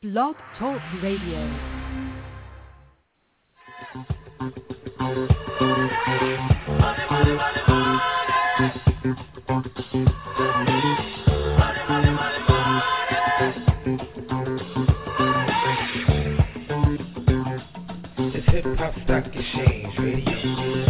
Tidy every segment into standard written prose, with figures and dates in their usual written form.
Blog Talk Radio. It's Hip Hop Stock Exchange Radio.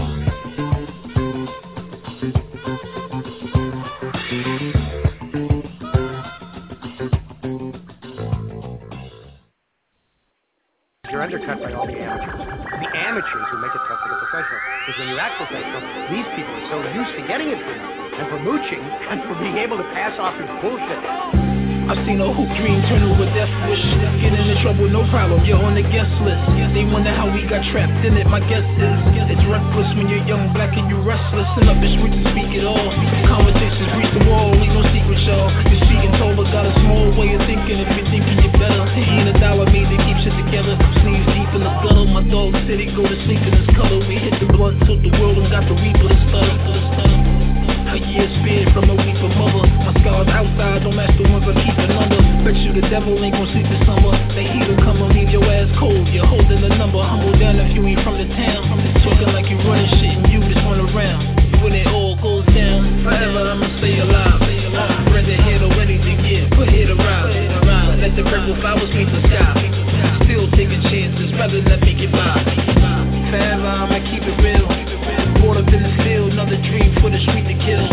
You're undercut by all the amateurs. The amateurs who make it tough for the professional. Because when you act professional, these people are so used to getting it for nothing, and for mooching, and for being able to pass off as bullshit. I've seen a hoop dream turn over death wish. Get into trouble, no problem, you're on the guest list. They wonder how we got trapped in it, my guess is it's reckless when you're young, black and you restless. And up is rich to speak it all. Conversations reach the wall, ain't no secret, y'all. You're speaking taller, got a small way of thinking. If you're thinking you're better, he ain't a dollar made to keep shit together. Sleeves deep in the gutter, my dog said he go to sleep in his color. We hit the blunt, took the world and got the reaper to stutter. A year spared from a weeper mother. My scars outside don't match the ones I keep in under. Bet you the devil ain't gon' sleep this summer. They heat'll come and leave your ass cold. You're holding the number, humble down if you ain't from the town. Talking like you running shit and you just run around. When it all goes down, forever I'ma stay alive. Rather hit or anything, yeah, put hit around. Let the purple flowers meet the sky. Still taking chances, rather than make it by. Forever I'ma keep it real. Brought up in the field, another dream for the street to kill.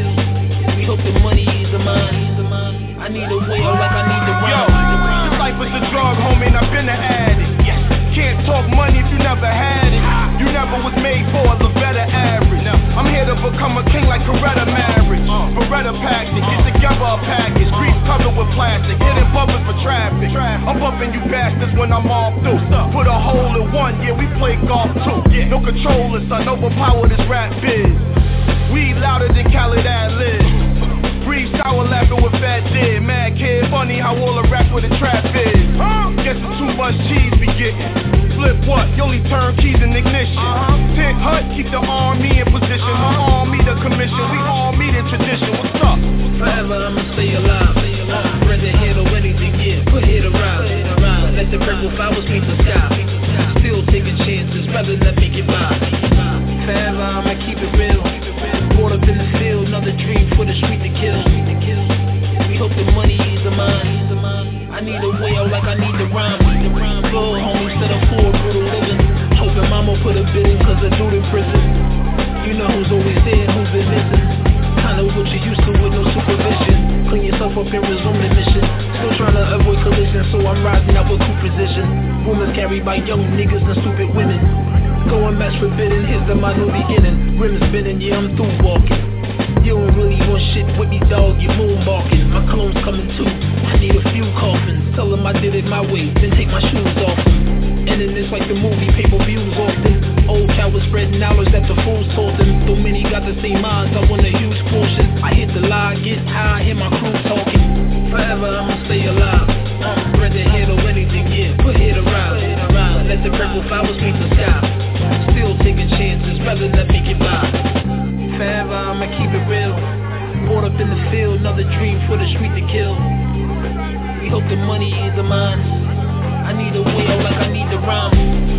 We hope the money is a mine. I need a way out like I need the rhyme. Yo, this life is a drug, homie, and I've been an addict. Can't talk money if you never had it. You never was made for a better average. I'm here to become a king like Coretta marriage. Beretta packed it, get together a package. Grease covered with plastic, hitting bumpers for traffic. I'm bumping you bastards when I'm all through. Put a hole in one, yeah, we play golf too. No controller, son, overpower this rap biz. We louder than Khaled ad-lib. Breathe sour laughing with fat dead. Mad kid, funny how all the rap with the trap is. Guess it's too much cheese we getting. Flip what? You only turn keys in ignition. Tent hut, keep the army in position. My army the commission, we all meet in tradition. What's up? Forever I'ma stay alive. Rather hit or anything, yeah, put hit around. Let the purple flowers meet the sky. Still taking chances, rather than make it by. Forever I'ma keep it real. Brought up in the field, another dream for the street to kill. We hope the money is a mine. I need a way out like I need the rhyme. Lord, homie, set up for a brutal living. Hoping mama put a bid in cause the dude in prison. You know who's always there and who's been missing. Kinda what you used to with no supervision. Clean yourself up and resume the mission. Still trying to avoid collision, so I'm riding out with coup precision. Rumors carried by young niggas and stupid women. Going match forbidden, here's the my new beginning. Rims spinning, yeah, I'm through walking. You don't really want shit with me, dog, you moonwalking. My clone's coming too, I need a few coffins. Tell them I did it my way, then take my shoes off. Ending this like the movie, pay-per-views often. Old cowards spreading knowledge that the fools taught them. Though many got the same minds, I want a huge portion. I hit the lie, get high, hear my crew talking. Forever I'ma stay alive. Rather hit or anything, yeah, put hit around. Let the purple flowers meet the sky. Still taking chances, rather than make it by. Forever I'ma keep it real. Brought up in the field, another dream for the street to kill. We hope the money is a mine. I need a way out like I need the rhyme.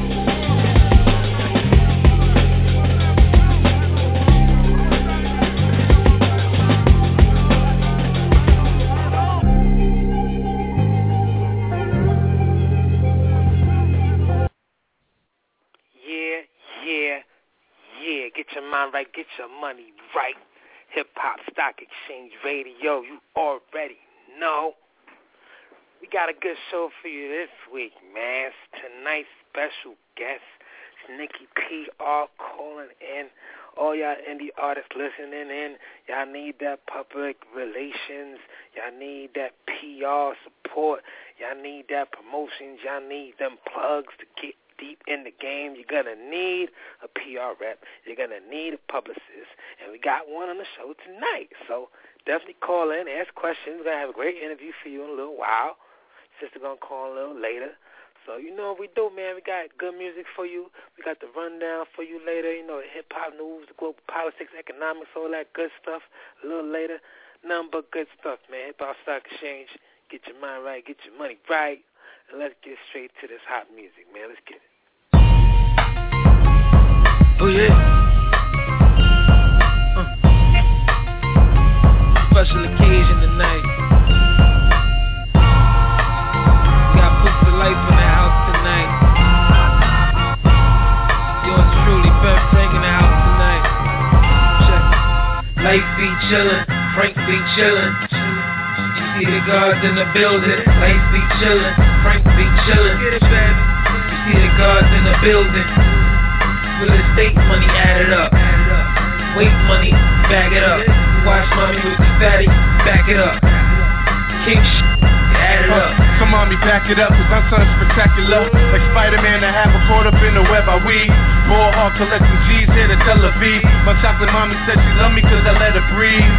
Get your mind right, get your money right. Hip Hop Stock Exchange Radio, you already know. We got a good show for you this week, man. Tonight's special guest is Nikki PR calling in. All y'all indie artists listening in, y'all need that public relations, y'all need that PR support, y'all need that promotions, y'all need them plugs to get deep in the game. You're going to need a PR rep. You're going to need a publicist. And we got one on the show tonight. So definitely call in, ask questions. We're going to have a great interview for you in a little while. Sister going to call a little later. So you know what we do, man. We got good music for you. We got the rundown for you later. You know, the hip-hop news, the global politics, economics, all that good stuff a little later. Nothing but good stuff, man. Hip-Hop Stock Exchange. Get your mind right, get your money right, and let's get straight to this hot music, man. Let's get it. Oh, yeah. Special occasion tonight. We got Puts the Life in the house tonight. Yours truly, Ben Frank in the house tonight. Check. Life be chillin', Frank be chillin'. You see the guards in the building. Life be chillin', Frank be chillin'. You see the guards in the building. Real estate money added up. Weight money, bag it up. Watch mommy with the fatty, back it up. King add it up. Come on, me back it up, cause my son's spectacular. Like Spider-Man, I have a caught up in the web I weave. Raw hard collecting G's here to Tel Aviv. My chocolate mommy said she loved me cause I let her breathe.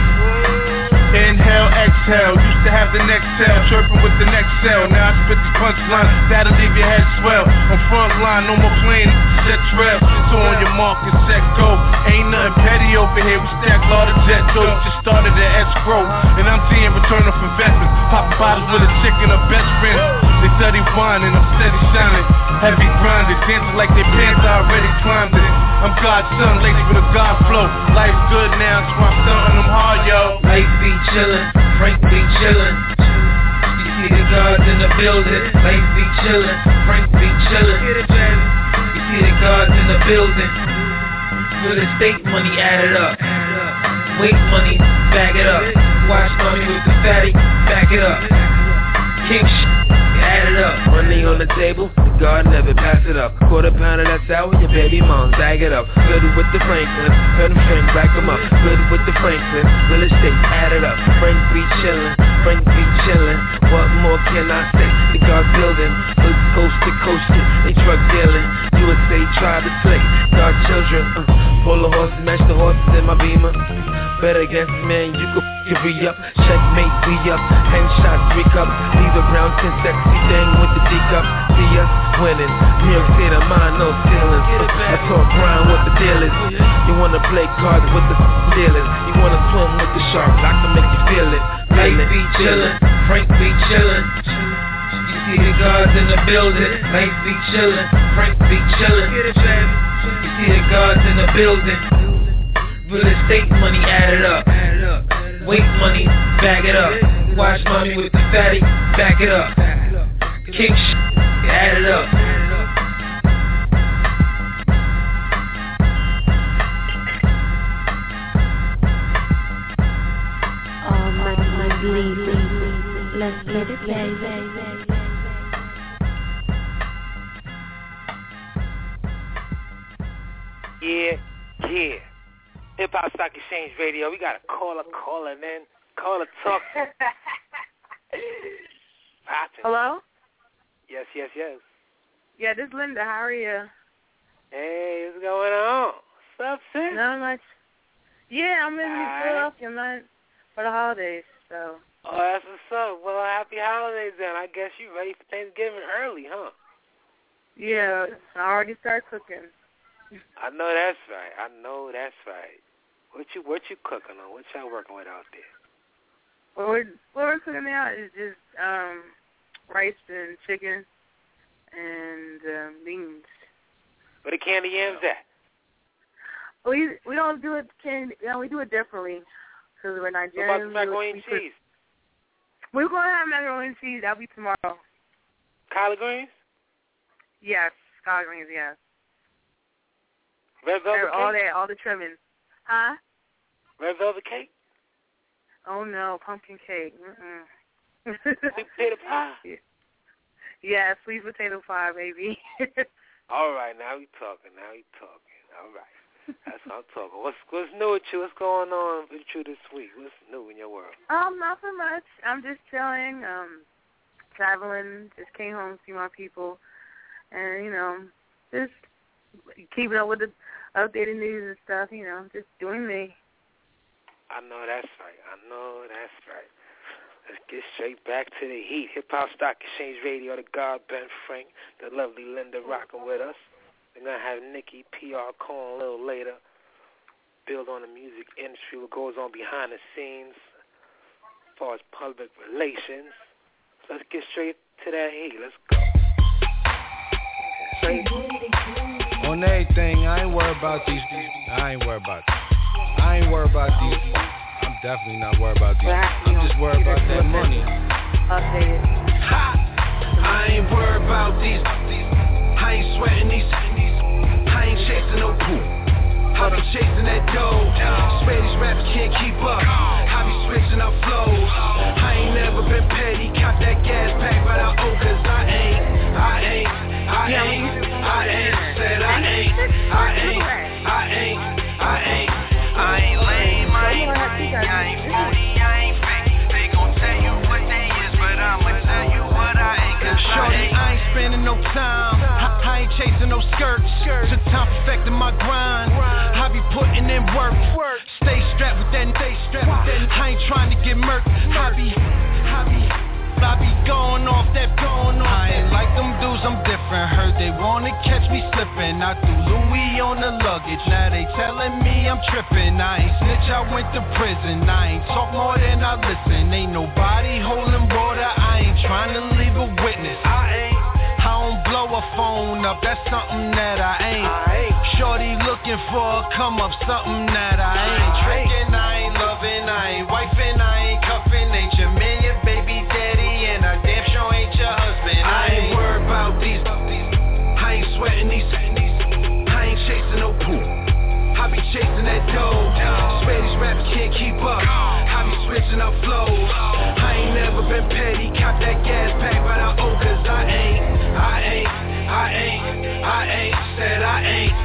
Inhale, exhale, used to have the next tail, chirping with the next cell. Now I spit these punchlines, that'll leave your head swell. On front line, no more playing, set trail. So on your mark and set, go. Ain't nothing petty over here, we stack a lot of jet dough. Just started at escrow, and I'm seeing return of investments. Popping bottles with a chick and her best friend. They study wine and I'm steady shining. Heavy grinding, dancing like they pants, I already climbed it. I'm God's son, laced with a God flow. Life's good now, so I'm stunting them hard, yo. Life be chillin', Frank be chillin'. You see the guards in the building. Life be chillin', Frank be chillin'. You see the guards in the building. Real estate money added up. Weight money, bag it up. Watch mommy with the fatty, back it up. King add it up. Money on the table, the guard never pass it up. Quarter pound of that sour, your baby mom, bag it up. Good with the Franklin, heard him Frank, back him up. Good with the Franklin, real estate, add it up. Frank be chillin', Frank be chillin'. What more can I say? The guard building, hoods coast to coast, they drug dealing. USA try to play, guard children. Pull the horses, match the horses in my Beamer. Bet against man, you could re-up. Checkmate, we up. Headshots, 3 cups. Leave the brown tin sexy thing with the D-cup. See us winning. New York State of mind, no ceilings. I talk grind with the dealers. You wanna play cards with the dealers. You wanna swim with the sharks. I can make you feel it. Life be chillin', Frank be chillin'. You see the guards in the building. Life be chillin', Frank be chillin'. You see the guards in the building. Real estate money added up. Weight money, bag it up. Watch mommy with the fatty, back it up. King add it up. Oh my bleed. Let's let it play. Yeah. Hip Hop Stock Exchange Radio. We got a caller calling in. Caller talk. Hello? Yes. Yeah, this is Linda. How are you? Hey, what's going on? What's up, sis? Not much. Yeah, I'm in Philadelphia. I'm not for the holidays, so. Oh, that's what's up. Well, happy holidays then. I guess you ready for Thanksgiving early, huh? Yeah, I already started cooking. I know that's right. What you cooking on? What y'all working with out there? What we're cooking now is just rice and chicken and beans. Where the candy yams at? We don't do it candy. We do it differently because we're Nigerian. What about the macaroni and cheese? We're gonna have macaroni and cheese. That'll be tomorrow. Collard greens? Yes, collard greens. Yes. Red velvet cake? All the trimmings. Huh? Red velvet cake? Oh no, pumpkin cake. Sweet potato pie? Yeah, sweet potato pie, baby. All right, now we talking. All right. That's what I'm talking. What's new with you? What's going on with you this week? What's new in your world? Nothing much. I'm just chilling, traveling, just came home to see my people, and, just keeping up with the updated news and stuff, just doing me. I know that's right. Let's get straight back to the heat. Hip Hop Stock Exchange Radio, the God Ben Frank, the lovely Linda rocking with us. We're going to have Nikki PR calling a little later, build on the music industry, what goes on behind the scenes as far as public relations. Let's get straight to that heat. Let's go. Straight. On everything, I ain't worried about these. I ain't worried about these. I'm definitely not worried about these. I'm just worried about that money. Updated. Ha! I ain't worried about these. I ain't sweating these. I ain't chasing no poop. I be chasing that dough. Swear these rappers can't keep up. I be switching up flows. I ain't never been petty. Cop that gas pack, but I owe, cause I ain't. Said I ain't lame, I ain't phony, I ain't fake. They gon' tell you what they is, but I'ma tell you what I ain't. Cause shorty, I ain't spending no time. I ain't chasing no skirts. Took time perfecting my grind. I be putting in work. Stay strapped with that. I ain't trying to get murked. I be going off that. I ain't like them dudes, I'm different. Heard they wanna catch me slipping. I threw Louis on the luggage. Now they telling me I'm tripping. I ain't snitch, I went to prison. I ain't talk more than I listen. Ain't nobody holding water. I ain't trying to leave a witness. I don't blow a phone up, that's something that I ain't. Shorty looking for a come up, something that I ain't. Tricking, I ain't loving, I ain't wifing, I ain't cuffing. Ain't your man, your baby daddy, and I damn sure ain't your husband. I ain't worried about these. I ain't sweating these. I ain't chasing no poop. I be chasing that dough. Swear these rappers can't keep up. I be switching up flows. I ain't never been petty. Cop that gas pack, but I owe, cause I ain't. Said I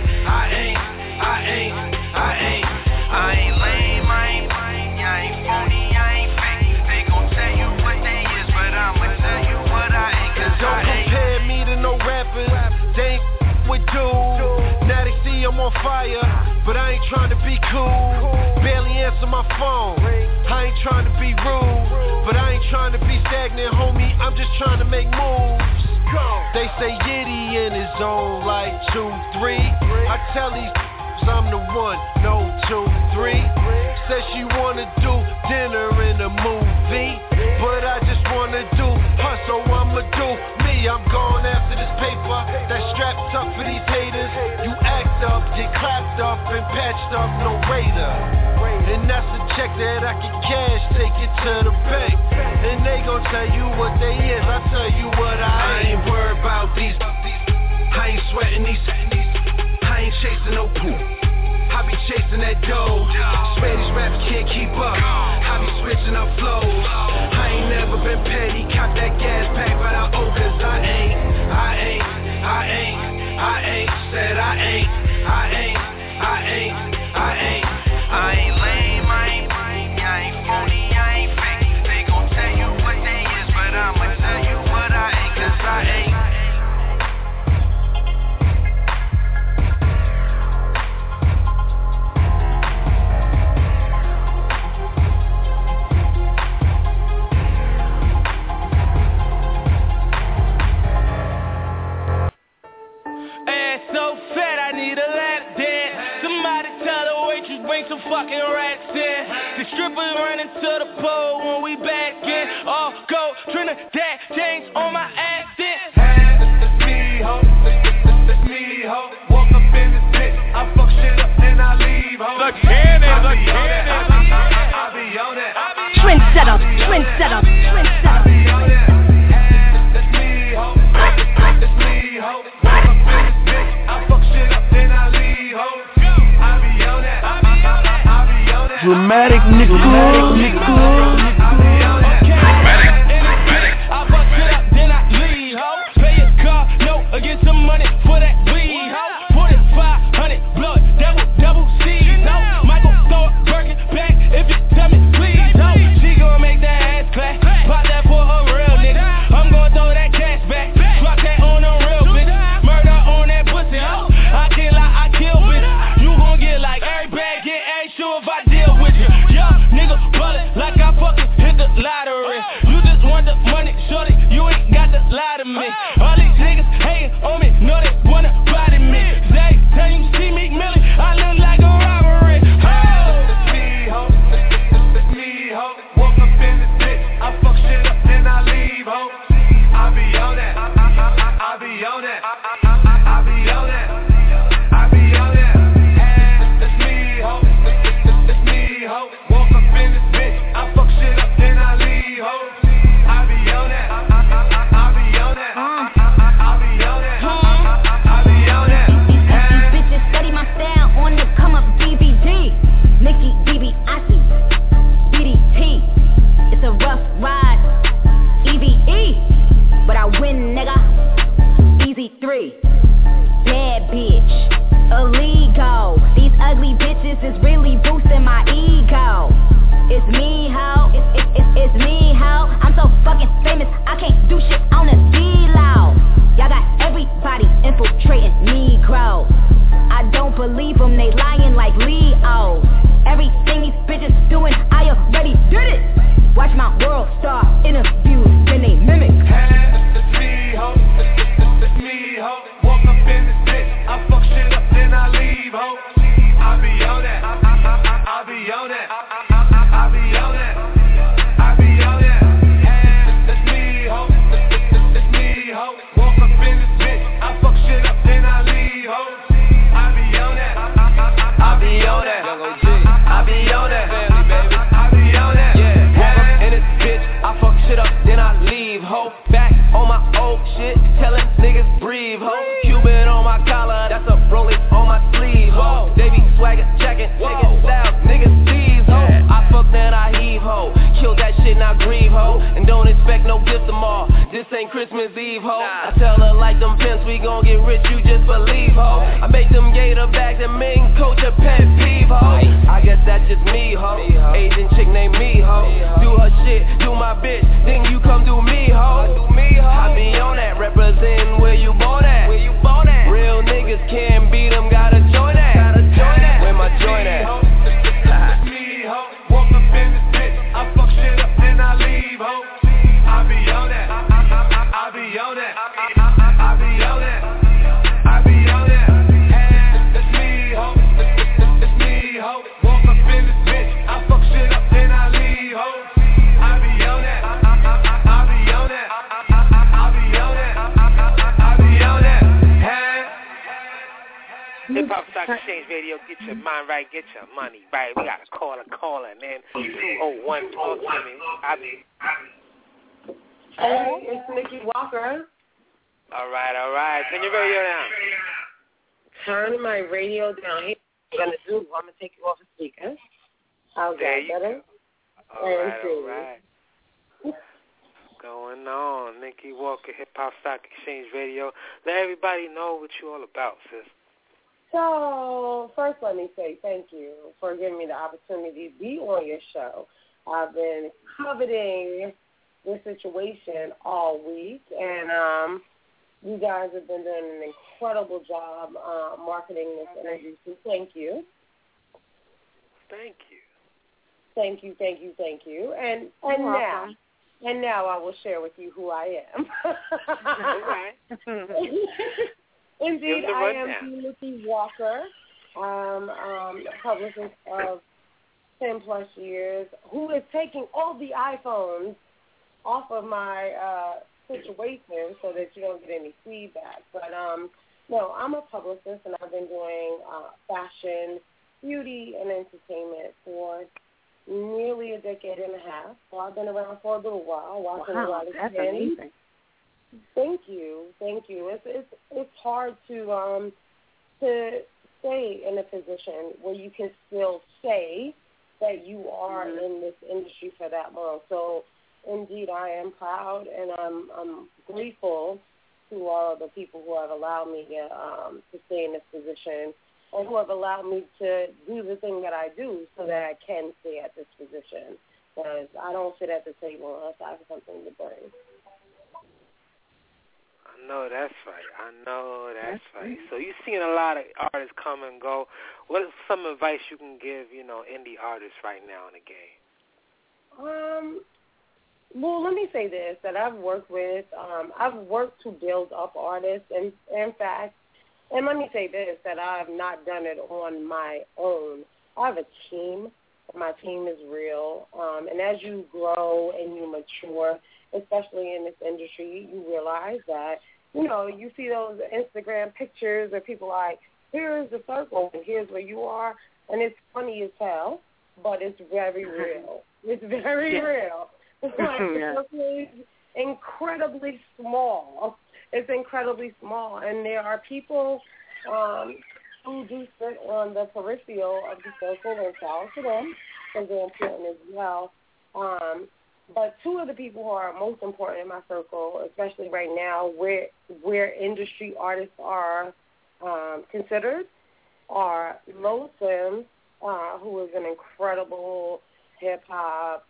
ain't lame, I ain't phony, I ain't fake. They gon' tell you what they is, but I'ma tell you what I ain't. Cause don't compare me to no rappers. They ain't with dudes. Now they see I'm on fire, but I ain't trying to be cool. Barely answer my phone. I ain't trying to be rude, but I ain't trying to be stagnant, homie. I'm just trying to make moves. They say Yiddy in his zone like 2, 3. I tell these I'm the one, no 2, 3. Says she wanna do dinner in a movie, but I just wanna do her, so I'ma do me. I'm going after this paper that's strapped up for these haters. You act up, get clapped up and patched up, no Raider. And that's a check that I can cash, take it to the bank. And they gon' tell you what they is, I tell you what I ain't worried about these. I ain't sweating these. I ain't chasing no poop. I be chasing that dough. Swear these rappers can't keep up. I be switching up flows. I ain't never been petty. Cop that gas pack, but I owe, cause I ain't. Said I ain't lame, I ain't phony, I ain't fake. They gon' tell you what they is, but I'ma tell you what I ain't, cause I ain't. Fucking rats in. The strippers running to the pole when we back in. All gold, Trinidad James on my ass in. It's me, ho. It's me, ho. Walk up in this bitch, I fuck shit up, then I leave, ho. The cannon. I be on that. Trendsetter. I be on that. It's me, ho. It's me, ho. Walk up in this bitch, I fuck shit up, then I leave, ho. I be on that. Dramatic nigga. I fuck it up, then I leave, ho. Pay your car, no, get some money for that weed, ho. 4,500 blood, double C's, ho. Michael throw it, Birkin back if you tell me please, ho. She gon' make that ass clap, pop that for a real nigga. I'm gon' throw that cash back, drop that on a real bitch. Murder on that pussy, ho. I can't lie, I kill bitch. You gon' get like every bag, get extra if I deal with you. Young nigga ballin' like I fucking hit the lottery. You just want the money, shorty, you ain't got to lie to me. All these niggas hating on me, know they wanna body me. They tell you see me, Millie, I look like a robbery. It's me, ho. It's me, ho. Walk up in this bitch, I fuck shit up, then I leave, ho. be on that. I be on that. I be on that. I be on that. And it's me, ho. It's me, ho. Walk up in this bitch, I fuck shit up, then I leave, ho. I be on that. I be on that. I be on that. I be on that. These bitches study my style on the come up DVD. Mickey, DiBiase, BDT. It's a rough ride, EVE, but I win, nigga. Easy 3. Bad bitch, illegal. These ugly bitches is really boosting my ego. It's me, ho. It's me, ho. I'm so fucking famous, I can't do shit on the D-Low. Y'all got everybody infiltrating Negro. I don't believe them, they lying like Leo. Everything these bitches doing, I already did it. Watch my world star interviews when they mimic. It's me, ho. It's me, ho. Walk up in this bitch, I fuck shit up, then I leave, ho. I be on that. I be on that. I be on that. I be on that. It's me, ho. It's me, ho. Walk up in this bitch, I fuck shit up, then I leave, ho. I be on that. I be on that. I be on that. Family, baby. I be on that. Yeah. Walk up in this bitch, I fuck shit up, then I leave, ho. Back on my old shit, telling niggas breathe, ho. Cuban on my collar, that's a rolling on my sleeve, ho. They be swagger, checking, taking styles, niggas thieves, ho. I fuck then I heave, ho. Kill that shit, not grieve, ho. And don't expect no gift tomorrow. This ain't Christmas Eve, ho. I tell her like them pimps, we gon' get rich, you just believe, ho. I make them gator bags and main coach a pet peeve, ho. I guess that's just me, ho. Asian chick named me, ho. Do her shit, do my bitch, then you come do me, ho. I be on that, representing where you born at. Real niggas can't beat them, gotta join that. Where my joint at? It's me, ho. Walk up in this bitch, I fuck shit up, then I leave, ho. I be on that. I be on that. I be on that. I be on that. It's me, ho. It's me, ho. Walk up in this bitch, I fuck shit up, then I leave, ho. I be on that. I be on that. I be on that. I be on that. Hip Hop Stock Exchange Radio, get your mind right, get your money right. We got a caller, man. 201, talk to me. Hey, it's Nikki Walker. All right. Turn your radio down. Turn my radio down. Here, I'm gonna take you off the speaker. How's that better? All right. Going on, Nikki Walker, Hip Hop Stock Exchange Radio. Let everybody know what you all about, sis. So, first let me say thank you for giving me the opportunity to be on your show. I've been coveting this situation all week, and you guys have been doing an incredible job marketing this interview, so thank you. Thank you. And now I will share with you who I am. All right. Indeed, I am Nikki Walker. I'm a publicist of 10-plus years who is taking all the iPhones off of my situation so that you don't get any feedback. But, no, I'm a publicist, and I've been doing fashion, beauty, and entertainment for nearly a decade and a half. So I've been around for a little while, watching a lot of that's trends. amazing. Thank you. It's hard to stay in a position where you can still say that you are in this industry for that long. So, indeed, I am proud, and I'm grateful to all of the people who have allowed me to stay in this position, and who have allowed me to do the thing that I do so that I can stay at this position. Because I don't sit at the table unless I have something to bring. I know that's right. So you've seen a lot of artists come and go. What is some advice you can give, indie artists right now in the game? Well, let me say this, that I've worked to build up artists, and in fact, and let me say this, that I have not done it on my own. I have a team. My team is real. And as you grow and you mature especially in this industry, you realize that, you know, you see those Instagram pictures where people are like, here's the circle and here's where you are, and it's funny as hell, but it's very real. It's very real. Like, the circle is incredibly small. It's incredibly small, and there are people who do sit on the peripheral of the circle, and shout out to them, because they're important as well. But two of the people who are most important in my circle, especially right now, where industry artists are considered, are Lola Sims, who is an incredible hip-hop,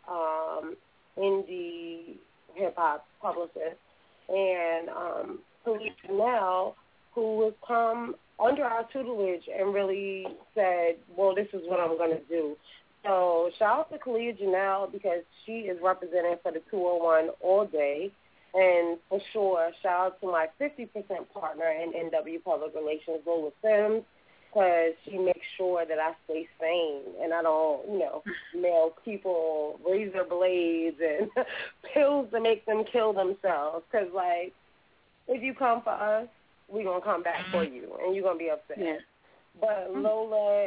indie hip-hop publicist, and Khalid Janelle, who has come under our tutelage and really said, well, this is what I'm going to do. So shout out to Khalid Janelle, because she is representing for the 201 all day. And for sure, shout out to my 50% partner in NW Public Relations, Lola Sims, because she makes sure that I stay sane and I don't, you know, mail people razor blades and pills to make them kill themselves. Because, like, if you come for us, we're going to come back for you, and you're going to be upset. Yeah. But Lola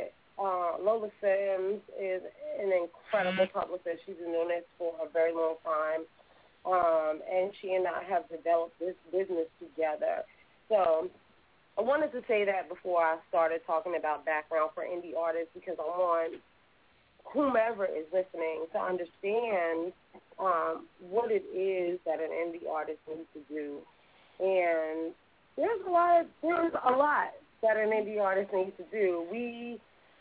Sims is an incredible publicist. She's been doing this for a very long time. And she and I have developed this business together. So I wanted to say that before I started talking about background for indie artists, because I want whomever is listening to understand what it is that an indie artist needs to do. And there's a lot that an indie artist needs to do. We,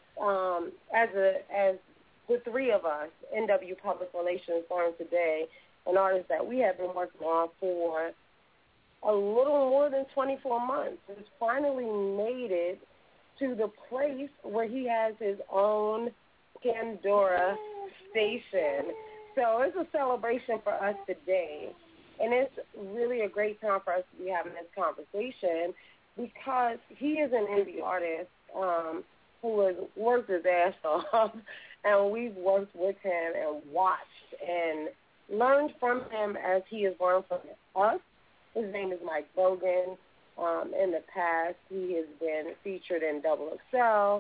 as the three of us, NW Public Relations Learn Today, an artist that we have been working on for a little more than 24 months, has finally made it to the place where he has his own Pandora station. So it's a celebration for us today. And it's really a great time for us to be having this conversation, because he is an indie artist who has worked his ass off, and we've worked with him and watched and learned from him as he has learned from us. His name is Mike Bogan. In the past, he has been featured in Double XL,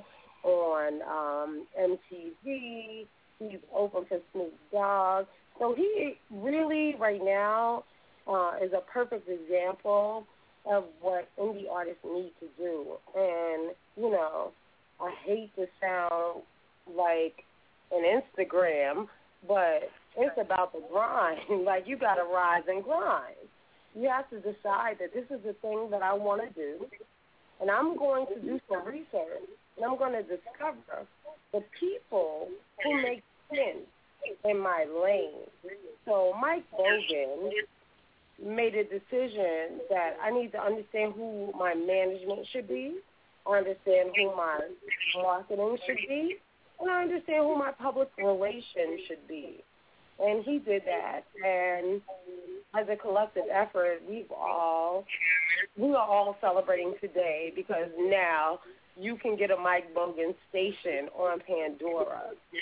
on MTV. He's open for Snoop Dogg. So he really, right now, is a perfect example of what indie artists need to do. And, you know, I hate to sound like an Instagram, but it's about the grind. Like, you got to rise and grind. You have to decide that this is the thing that I want to do, and I'm going to do some research, and I'm going to discover the people who make sense in my lane. So Mike Bogan made a decision that I need to understand who my management should be, I understand who my marketing should be, and I understand who my public relations should be. And he did that, and as a collective effort, we are all celebrating today, because now you can get a Mike Bogan station on Pandora.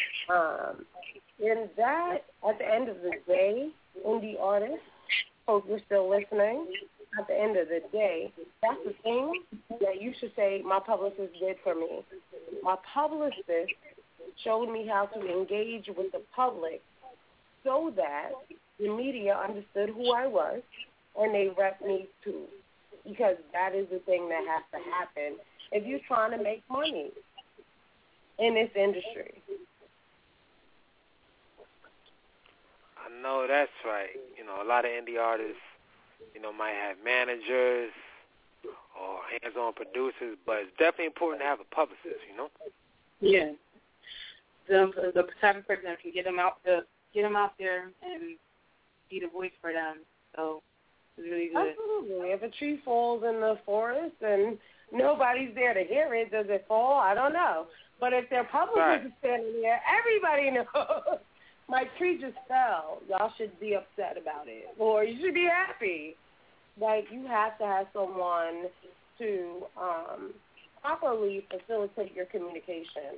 And that, at the end of the day, indie artists, hope you're still listening, at the end of the day, that's the thing that you should say my publicist did for me. My publicist showed me how to engage with the public so that the media understood who I was, and they rep me too, because that is the thing that has to happen if you're trying to make money in this industry. I know that's right. You know, a lot of indie artists, you know, might have managers or hands-on producers, but it's definitely important to have a publicist, you know? Yeah. The type of person that can get them out there and be the voice for them. So it's really good. Absolutely. If a tree falls in the forest and nobody's there to hear it, does it fall? I don't know. But if their publicist is standing there, everybody knows. My tree just fell. Y'all should be upset about it. Or you should be happy. Like, you have to have someone to properly facilitate your communication.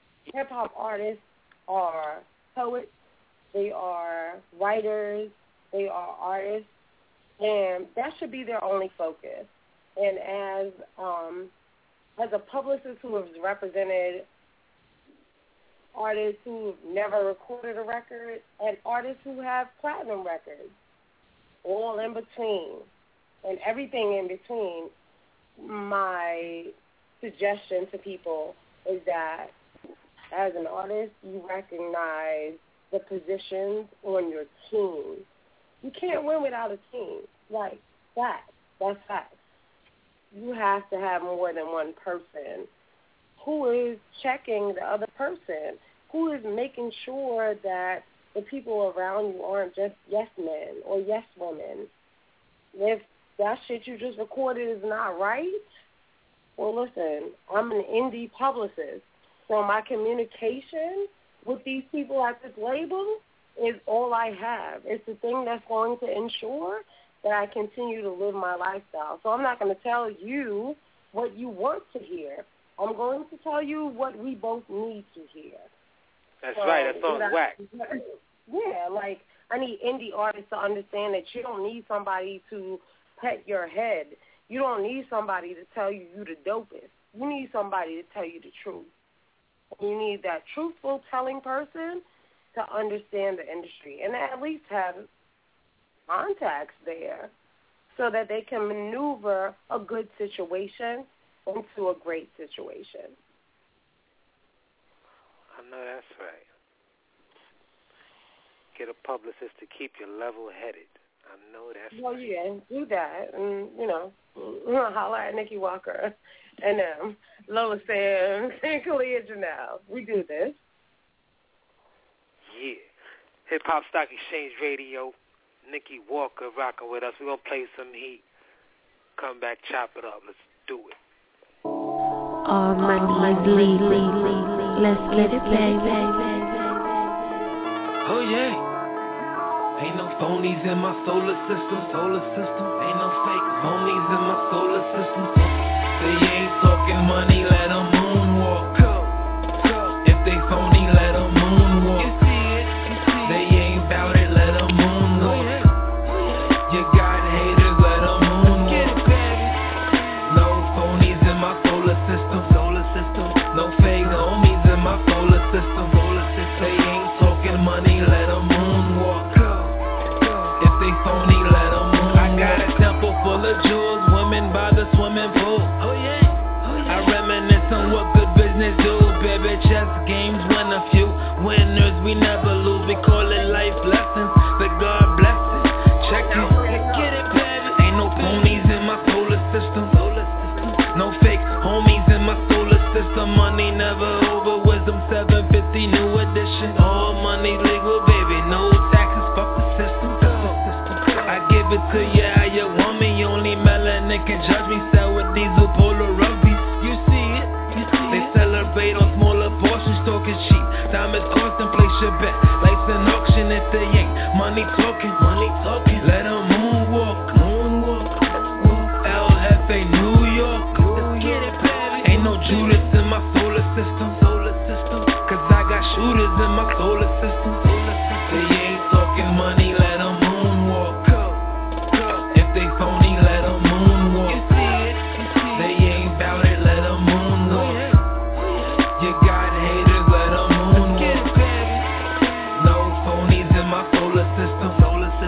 Hip-hop artists are poets. They are writers. they are artists, and that should be their only focus. And as a publicist who has represented artists who have never recorded a record and artists who have platinum records, all in between and everything in between, my suggestion to people is that as an artist, you recognize the positions on your team. You can't win without a team. Like that. That's fact. You have to have more than one person who is checking the other person, who is making sure that the people around you aren't just yes men or yes women. If that shit you just recorded is not right, well, listen, I'm an indie publicist, so my communication with these people at this label is all I have. It's the thing that's going to ensure that I continue to live my lifestyle. So I'm not going to tell you what you want to hear. I'm going to tell you what we both need to hear. That's right. That song's whack. Yeah, like I need indie artists to understand that you don't need somebody to pet your head. You don't need somebody to tell you you're the dopest. You need somebody to tell you the truth. You need that truthful telling person to understand the industry and at least have contacts there so that they can maneuver a good situation into a great situation. I know that's right. Get a publicist to keep you level-headed. I know that's right. Well, yeah, do that. And, holler at Nikki Walker and Lola Sam and Kalia Janelle. We do this. Yeah. Hip Hop Stock Exchange Radio. Nikki Walker rocking with us. We're going to play some heat. Come back, chop it up. Let's do it. All money is legal. Let's get it, baby. Oh, yeah. Ain't no phonies in my solar system. Ain't no fake homies in my solar system. They ain't talking money, let them moonwalk. If they phony, let them moonwalk. They ain't bout it, let them moonwalk. You got haters, let them moonwalk. No phonies in my solar system. No fake homies in my solar system. They ain't talking money, let them moonwalk. If they phony, let them moonwalk. I got a temple full of jewels, women by the swimming pool. I reminisce on what good business do. Baby, chess games win a few. Winners, we never lose. We call it life lessons. The God bless it. Check it. Get it, baby. Ain't no phonies in my solar system. No fake homies in my solar system. Money never over. Wisdom 750 new edition. All money legal, baby. No taxes. Fuck the system. I give it to you how you want me. Only melanin can judge me. Sell with diesel polar rugbies. You see it. They celebrate on smaller portions. Talking cheap. Time is constant. Place your bet. Life's an auction if they ain't money talking. Let them moonwalk. LFA New York. Let's get it, baby. Ain't no Judas in my solar system. Cause I got shooters in my solar system. They ain't talking money, let them moonwalk. If they phony, let them moonwalk. They ain't bout it, let them moonwalk. You got haters, let them moonwalk. No phonies in my solar system.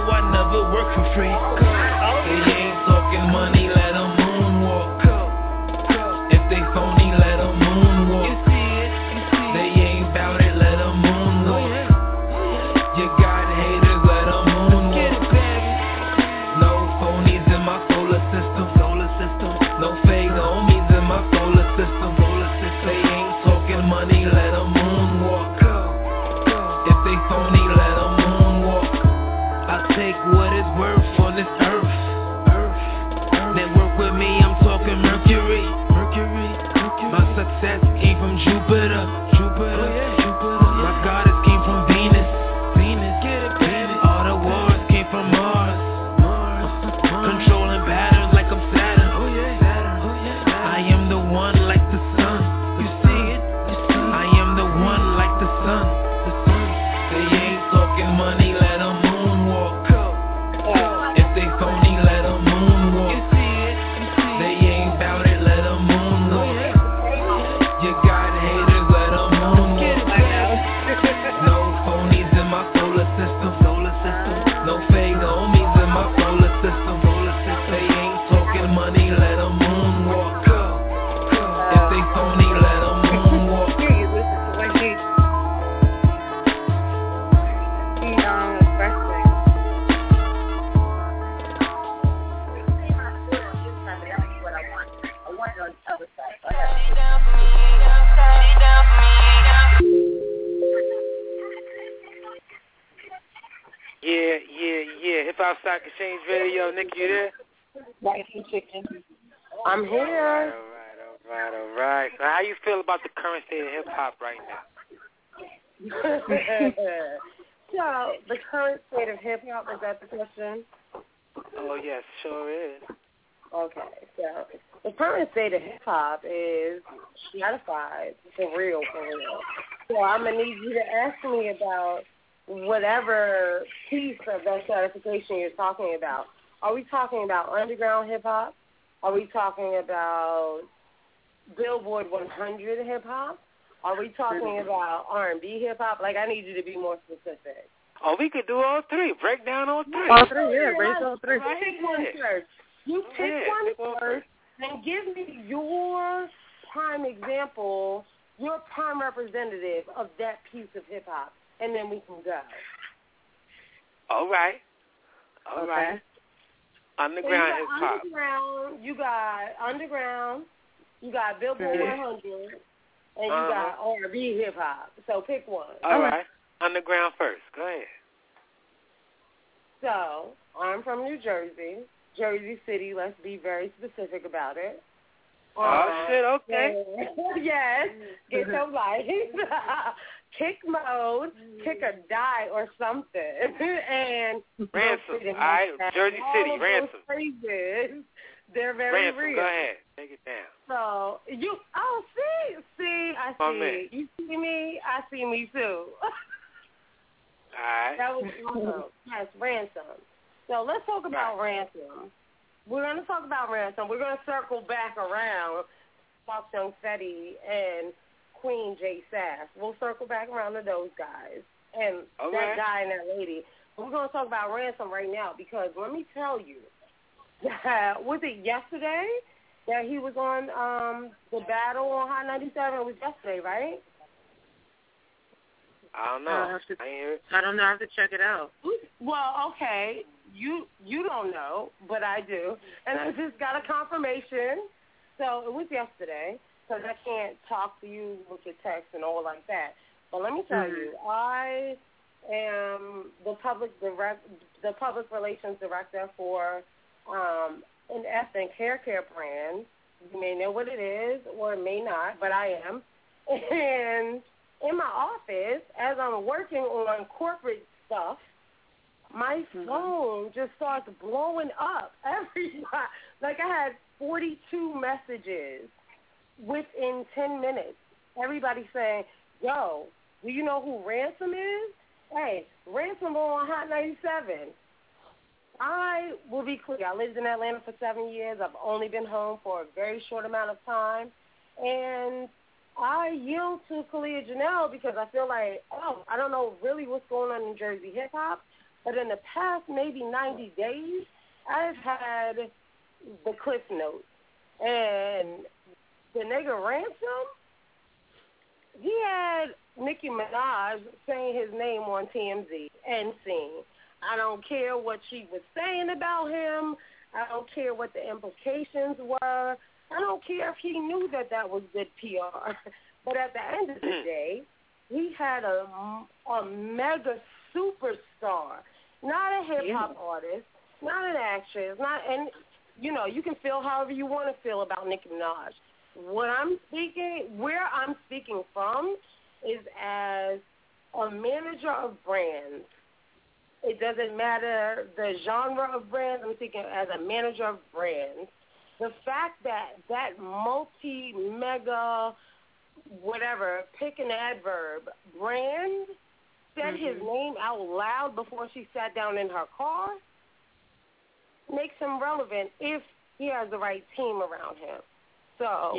I never work for free. They ain't talking money, let them moonwalk. If they phony, let them moonwalk. They ain't bout it, let them moonwalk. You got haters, let them moonwalk. No phonies in my solar system. No fake homies in my solar system. They ain't talking money, let them moonwalk. If they phony, let them moonwalk. I take what it's worth on this earth. Network with me, I'm talking Mercury. My success came from Jupiter. My goddess came from Venus. All the wars came from Mars. Controlling patterns like I'm Saturn. I am the one like the sun. You see it? I am the one like the sun. They ain't talking money, let them moonwalk. If they phony, let them moonwalk. They ain't bout it, let them moonwalk. You got haters, let them moonwalk. No phonies in my solar system. No fake homies in my solar system. They ain't talking money, let them moonwalk. If they phony, let them moonwalk. Yeah. Hip Hop Stock Exchange Radio. Nick, you there? Right, chicken. I'm here. All right. So how you feel about the current state of hip hop right now? So, the current state of hip hop, is that the question? Oh, yes, sure is. Okay, so the current state of hip hop is stratified for real. So I'm going to need you to ask me about whatever piece of that stratification you're talking about. Are we talking about underground hip hop? Are we talking about Billboard 100 hip hop? Are we talking about R&B hip hop? Like, I need you to be more specific. Oh, we could do all three. Break down all three. All three, yeah. Break all three. Pick one first. You pick one first and give me your prime example, your prime representative of that piece of hip hop, and then we can go. All right. Underground hip hop. You got underground. You got Billboard 100, and you got R&B hip hop. So pick one. All right. Underground first. Go ahead. So I'm from New Jersey, Jersey City. Let's be very specific about it. Shit. Okay. Yes. Get your life. Kick mode, kick or die or something. And Ransom. All right. Jersey City. Ransom. Phrases, they're very Ransom. real. Go ahead. Take it down. So see, I see. You see me, I see me too. All right. That was awesome. Yes, Ransom. So let's talk about Ransom. We're going to talk about Ransom. We're going to circle back around Fox Young Fetty and Queen J. Sass. We'll circle back around to those guys and that guy and that lady. But we're going to talk about Ransom right now because let me tell you, was it yesterday that he was on the battle on Hot 97? It was yesterday, right? I don't know. I don't know. I have to check it out. Well, okay. You don't know, but I do. And I just got a confirmation. So it was yesterday because I can't talk to you with your text and all like that. But let me tell you, I am the public relations director for an ethnic hair care brand. You may know what it is or may not, but I am. And in my office, as I'm working on corporate stuff, my phone just starts blowing up. Everybody, like I had 42 messages within 10 minutes. Everybody saying, yo, do you know who Ransom is? Hey, Ransom on Hot 97. I will be clear. I lived in Atlanta for 7 years. I've only been home for a very short amount of time. And I yield to Kalia Janelle because I feel like, I don't know really what's going on in Jersey hip-hop, But in the past maybe 90 days, I've had the Cliff Notes. And the nigga Ransom, he had Nicki Minaj saying his name on TMZ and seen. I don't care what she was saying about him. I don't care what the implications were. I don't care if he knew that that was good PR. But at the end of the day, he had a mega superstar, not a hip-hop artist, not an actress, and you can feel however you want to feel about Nicki Minaj. Where I'm speaking from is as a manager of brands. It doesn't matter the genre of brands. I'm speaking as a manager of brands. The fact that multi-mega, whatever, pick an adverb, brand said his name out loud before she sat down in her car makes him relevant if he has the right team around him. So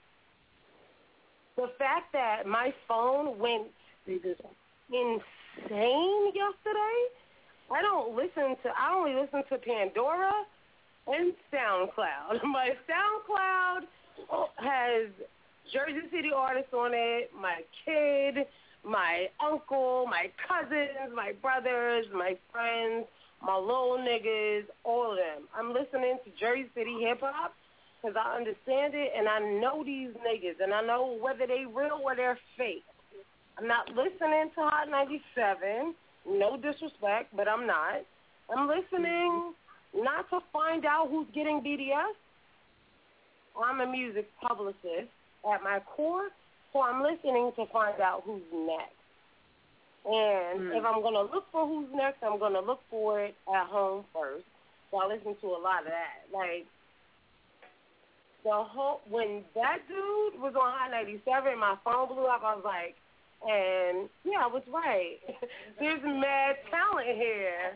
the fact that my phone went insane yesterday, I only listen to Pandora and SoundCloud. My SoundCloud has Jersey City artists on it, my kid, my uncle, my cousins, my brothers, my friends, my little niggas, all of them. I'm listening to Jersey City hip-hop because I understand it, and I know these niggas, and I know whether they real or they're fake. I'm not listening to Hot 97, no disrespect, but I'm not. I'm listening not to find out who's getting BDS. I'm a music publicist at my core, so I'm listening to find out who's next. And if I'm going to look for who's next, I'm going to look for it at home first. So I listen to a lot of that. Like, when that dude was on Hot 97, my phone blew up. I was like, and yeah, I was right. There's mad talent here.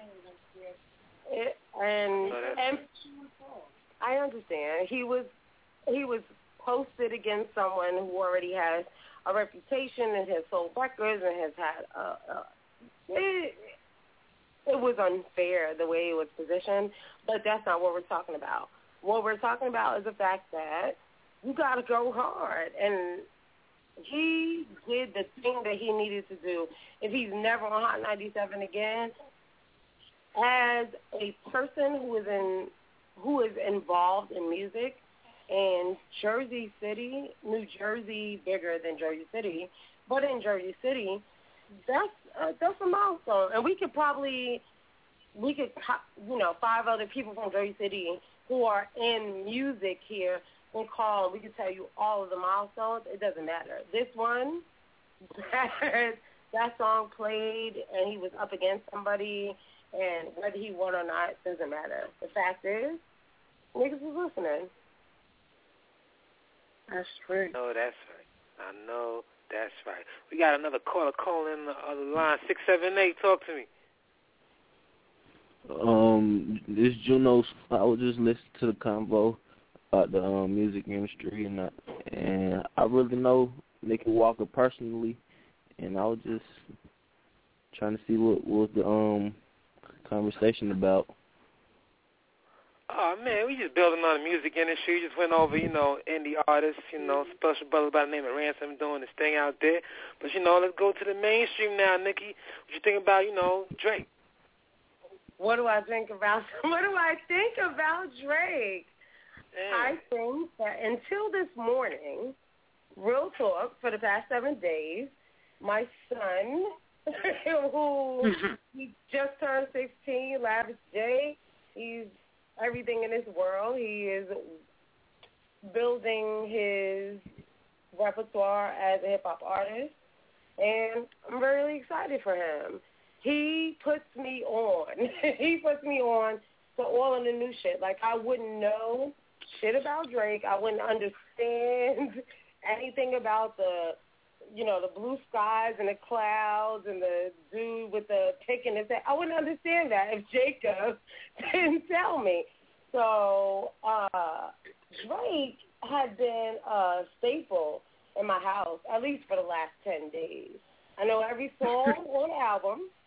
And I understand. He was posted against someone who already has a reputation and has sold records and has had it was unfair the way it was positioned, but that's not what we're talking about. What we're talking about is the fact that you got to go hard, and he did the thing that he needed to do. If he's never on Hot 97 again, as a person who is involved in music, in Jersey City, New Jersey, bigger than Jersey City, but in Jersey City, that's a milestone. And we could 5 other people from Jersey City who are in music here and call. We could tell you all of the milestones. It doesn't matter. This one, that song played, and he was up against somebody, and whether he won or not doesn't matter. The fact is, niggas was listening. That's true. No, that's right. I know that's right. We got another caller calling the other line, 678. Talk to me. This Juno. I was just listening to the convo about the music industry, and I really know Nicki Walker personally, and I was just trying to see what was the conversation about. Oh, man, we just building on the music industry. We just went over, indie artists, special brother by the name of Ransom doing his thing out there. But, let's go to the mainstream now, Nikki. What you think about, Drake? What do I think about Drake? Damn. I think that until this morning, real talk, for the past 7 days, my son, who he just turned 16, Lavish J, he's everything in this world. He is building his repertoire as a hip-hop artist, and I'm really excited for him. He puts me on. He puts me on to all of the new shit. Like, I wouldn't know shit about Drake. I wouldn't understand anything about the blue skies and the clouds and the dude with the pick in his head. I wouldn't understand that if Jacob didn't tell me. So Drake had been a staple in my house, at least for the last 10 days. I know every song on the album.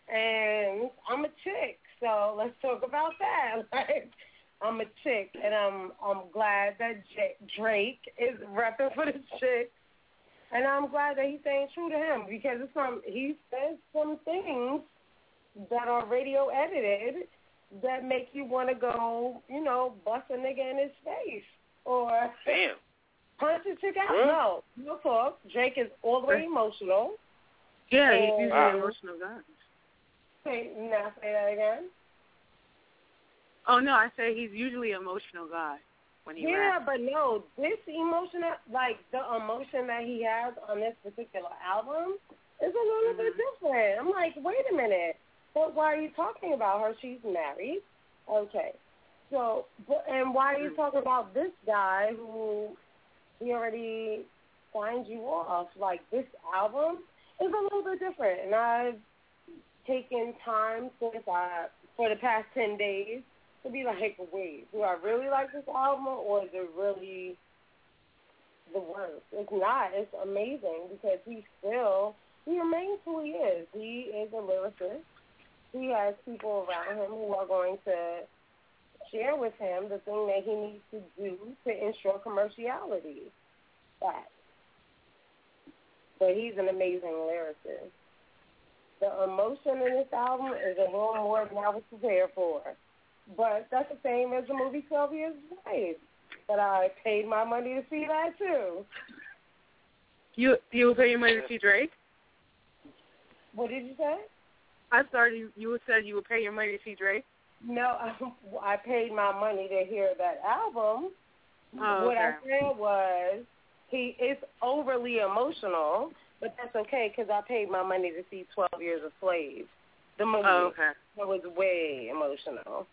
and I'm a chick, so let's talk about that. Like, I'm a chick, and I'm glad that Drake is repping for the chick, and I'm glad that he's staying true to him because he says some things that are radio edited that make you want to go, bust a nigga in his face or punch a chick out. No talk. Drake is all the way emotional. Yeah, he's usually an emotional guy. Say that again. Oh, no, I say he's usually an emotional guy when he raps. But no, this emotion, like the emotion that he has on this particular album is a little bit different. I'm like, wait a minute. But why are you talking about her? She's married. Okay. So, and why are you talking about this guy who he already signed you off? Like, this album is a little bit different. And I've taken time for the past 10 days to be like, wait, do I really like this album or is it really the worst? It's not. It's amazing because he remains who he is. He is a lyricist. He has people around him who are going to share with him the thing that he needs to do to ensure commerciality. But he's an amazing lyricist. The emotion in this album is a little more than I was prepared for. But that's the same as the movie 12 Years a Slave. But I paid my money to see that, too. You would pay your money to see Drake? What did you say? I started. You said you would pay your money to see Drake? No, I paid my money to hear that album. Oh, what I said was it's overly emotional, but that's okay because I paid my money to see 12 Years a Slave, the movie. Oh, okay. It was way emotional.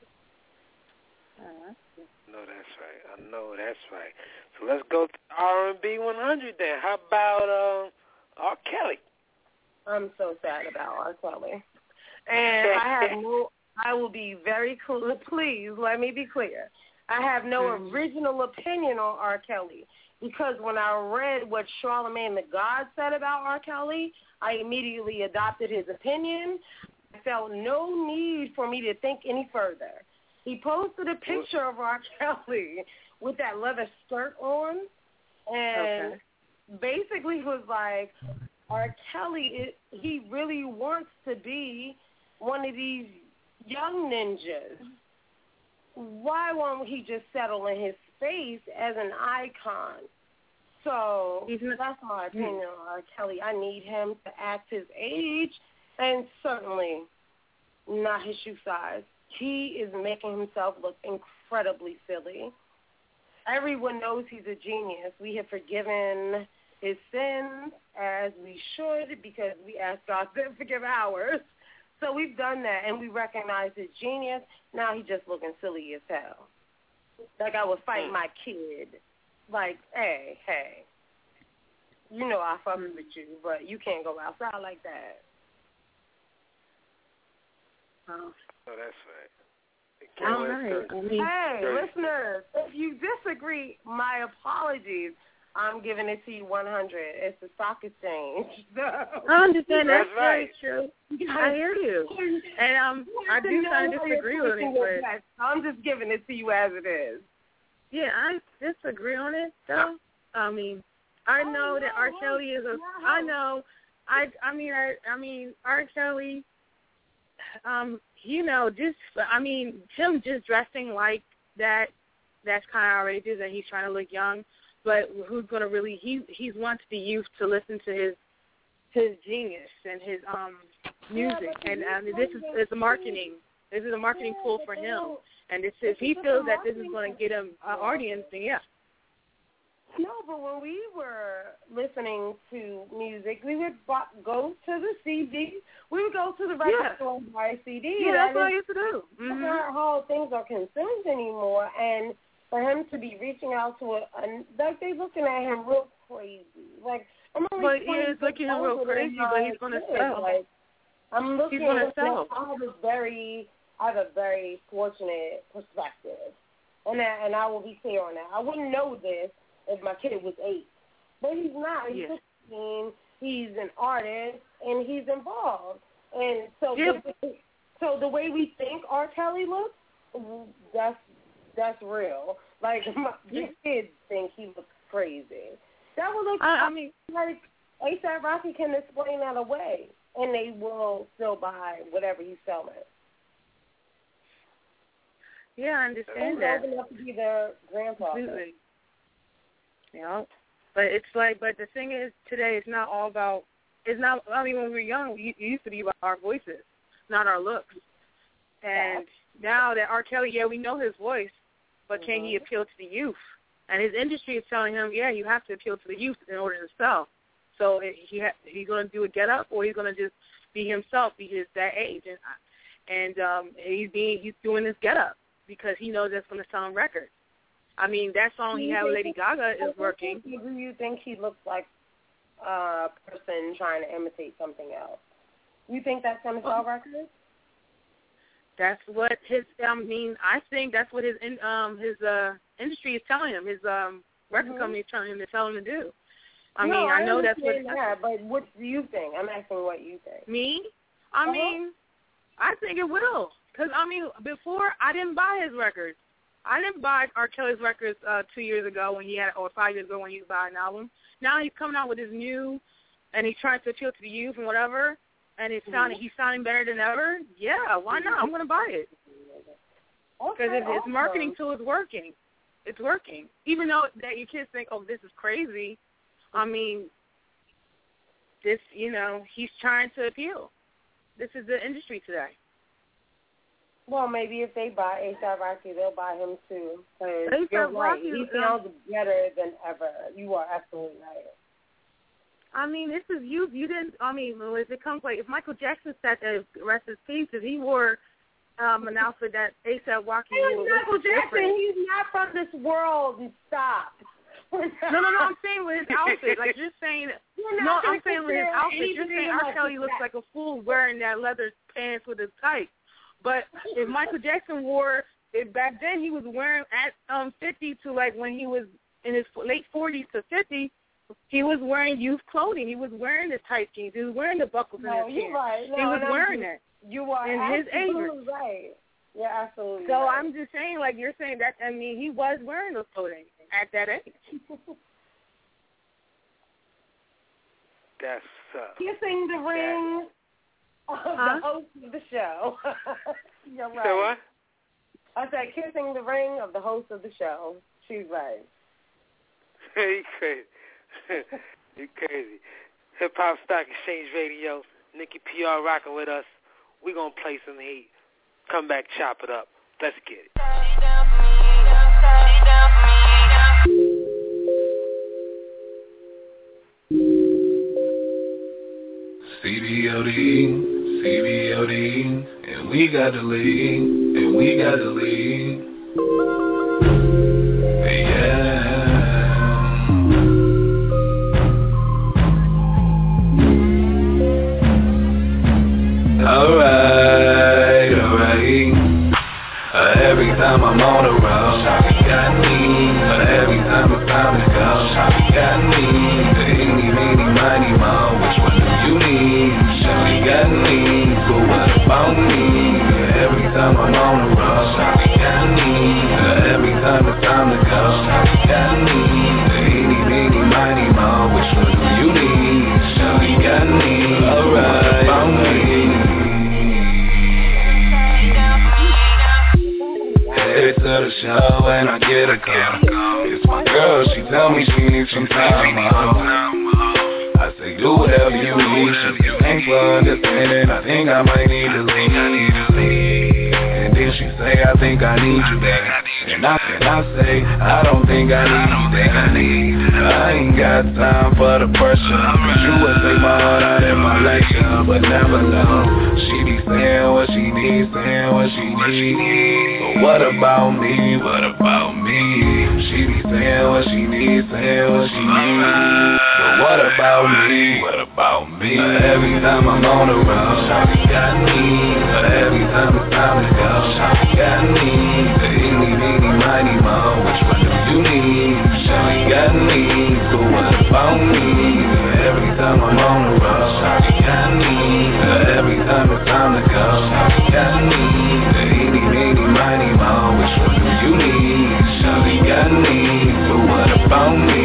No, that's right. I know that's right. So let's go to R&B 100 then. How about R. Kelly? I'm so sad about R. Kelly. And I will be very clear. Please, let me be clear. I have no original opinion on R. Kelly because when I read what Charlamagne the God said about R. Kelly, I immediately adopted his opinion. I felt no need for me to think any further. He posted a picture of R. Kelly with that leather skirt on and basically was like, R. Kelly, he really wants to be one of these young ninjas. Why won't he just settle in his space as an icon? So that's my opinion on R. Kelly. I need him to act his age and certainly not his shoe size. He is making himself look incredibly silly. Everyone knows he's a genius. We have forgiven his sins as we should because we asked God to forgive ours. So we've done that, and we recognize his genius. Now he's just looking silly as hell. Like I would fight my kid. Like, hey, you know I fuck with you, but you can't go outside like that. Oh, that's right. All right. Hey, listeners, if you disagree, my apologies. I'm giving it to you 100. It's the stock exchange. I understand. That's very true. I hear you. And I do kind of disagree with it. But I'm just giving it to you as it is. Yeah, I disagree on it, though. I mean, I know that R. Kelly is a... I know. I mean, R. Kelly... him just dressing like that, that's kind of outrageous, and he's trying to look young. But who's going to really, he wants the youth to listen to his genius and his music. And this is a marketing. This is a marketing tool for him. And if he feels that this is going to get him an audience, then yeah. No, but when we were listening to music, we would go to the CD. We would go to the record store and buy a CD. Yeah, that's what I used to do. That's not how things are consumed anymore. And for him to be reaching out to like they looking at him real crazy. Like I'm only he is looking at him real crazy, but he's going to sell. Like I'm looking. He's going to sell. I have a very fortunate perspective, and I will be clear on that. I wouldn't know this if my kid was 8. But he's not. He's 16. He's an artist, and he's involved. And so, so the way we think R. Kelly looks, that's real. Like the kids think he looks crazy. That would look. I mean, like A$AP Rocky can explain that away, and they will still buy whatever he's selling. Yeah, I understand that. Old enough to be their grandfather. Absolutely. Yeah, but it's like, but the thing is, today it's not all about. It's not. I mean, when we were young, it used to be about our voices, not our looks. And now that R. Kelly, we know his voice, but can he appeal to the youth? And his industry is telling him, you have to appeal to the youth in order to sell. So he's going to do a get up, or he's going to just be himself because that age, and he's doing this get up because he knows that's going to sell him records. I mean, that song he had with Lady Gaga is working. Do you think he looks like a person trying to imitate something else? You think that's going to sell records? That's what his. I think that's what his industry is telling him. His record company is telling him to do. I know that's what. But what do you think? I'm asking what you think. Me? I mean, I think it will. Because before I didn't buy his records. I didn't buy R. Kelly's records 2 years ago or 5 years ago when he was buying an album. Now he's coming out with his new, and he's trying to appeal to the youth and whatever. And he's sounding better than ever. Yeah, why not? I'm going to buy it. Because his marketing tool is working. It's working. Even though that your kids think, this is crazy. I mean, this, he's trying to appeal. This is the industry today. Well, maybe if they buy A$AP Rocky, they'll buy him too. Because you're right. He sounds better than ever. You are absolutely right. I mean, this is you. You didn't. If it comes like if Michael Jackson said that, rest his peace, if he wore an outfit that A$AP Rocky wore, Michael Jackson, he's not from this world. Stop. No, I'm saying with his outfit. Like you're saying. No, I'm saying with his outfit. You're saying R. Kelly looks like a fool wearing that leather pants with his tights. But if Michael Jackson wore it back then, he was wearing at 50 to like when he was in his late 40s to 50. He was wearing youth clothing. He was wearing the tight jeans. He was wearing the buckles in his pants. Right. He was wearing it. You are in his age. Right. Yeah, absolutely. So right. I'm just saying, like you're saying that. I mean, he was wearing those clothing at that age. That's kissing the ring of the host of the show. You're right. So what? I said kissing the ring of the host of the show. She's right. You crazy. You crazy. Hip Hop Stock Exchange Radio. Nikki PR rocking with us. We're going to play some heat. Come back, chop it up. Let's get it. CBOD, and we got the lead, yeah. Alright. Every time I'm on the road, Shawty got me. Every time it's time to go, Shawty got me. The eeny, meeny, miny, mo. Which one do you need? Shawty got me. But what about me? Every time I'm on the road, Shawty got me. Every time it's time to go, Shawty got me. The eeny, meeny, miny, mo. Which one do you need? Shawty got me. Alright, about me. Headed to the show and I get a call. It's my girl, she tell me she needs some time off. I say do whatever you need. She thanks for understanding. I think I might need to leave. And then she say I think I need you back. And I say I don't think I need you back. I ain't got time for the pressure. You would take my heart out in my lecture, but never know. She be saying what she needs, saying what she needs. But what about me? What about me? She be saying what she needs, saying what she needs. But what about me? What about me? Every time I'm on the road, Shawty got me. Every time it's time to go, Shawty got me. The eeny, meeny, miny, mo. Which one do you need? Shawty got me. But what about me? Every time time I'm on the road, shawty got me. Every time it's time to go, shawty got me. The eeny, meeny, miny, mo, which one do you need? Shawty got me, but what about me?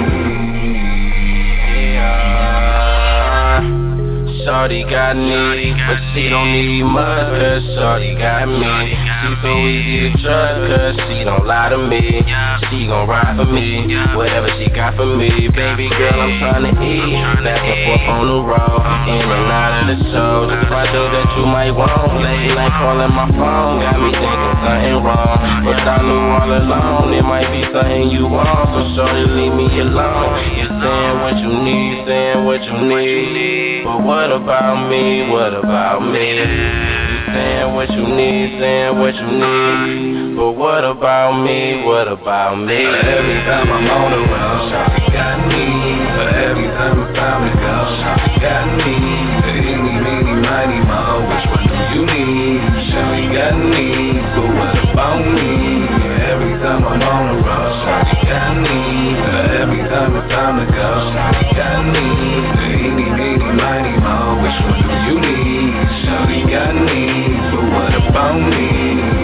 Shorty got me, but she don't need much, cause Shorty got me. She so easy to trust, cause she don't lie to me. She gon' ride for me, whatever she got for me. Baby girl, I'm tryna eat, back and forth on the road, in and out of the show. The project that you might want, late night calling my phone, got me thinking something wrong. But I knew all along, it might be something you want, so shorty leave me alone. You're saying what you need, saying what you need. But what about me, what about me? You saying what you need, saying what you need. But what about me, what about me? Every time I'm on the road, shawty got me. But every time it's time to go, shawty got me. The eeny, meeny, miny, mo, which one do you need? Shawty got me, but what about me? Every time I'm on the road, shawty got me. Every time it's time to go, shawty got me. The eeny, meeny, miny, mo, which one do you need? Shawty got me, but what about me?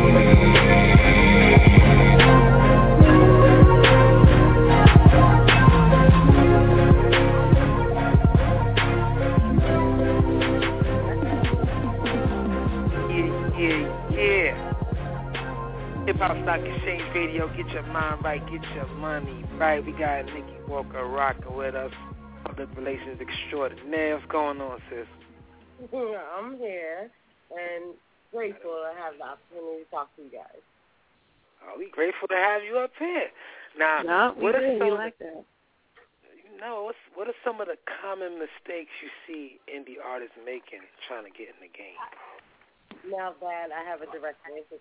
Hip Hop Stock Exchange Radio, get your mind right, get your money right. We got Nikki Walker rocking with us, public relations extraordinaire. What's going on, sis? I'm here and grateful to have the opportunity to talk to you guys. Oh, we grateful to have you up here. Now, what are some like that? What are some of the common mistakes you see indie artists making trying to get in the game? Now that I have a direct answer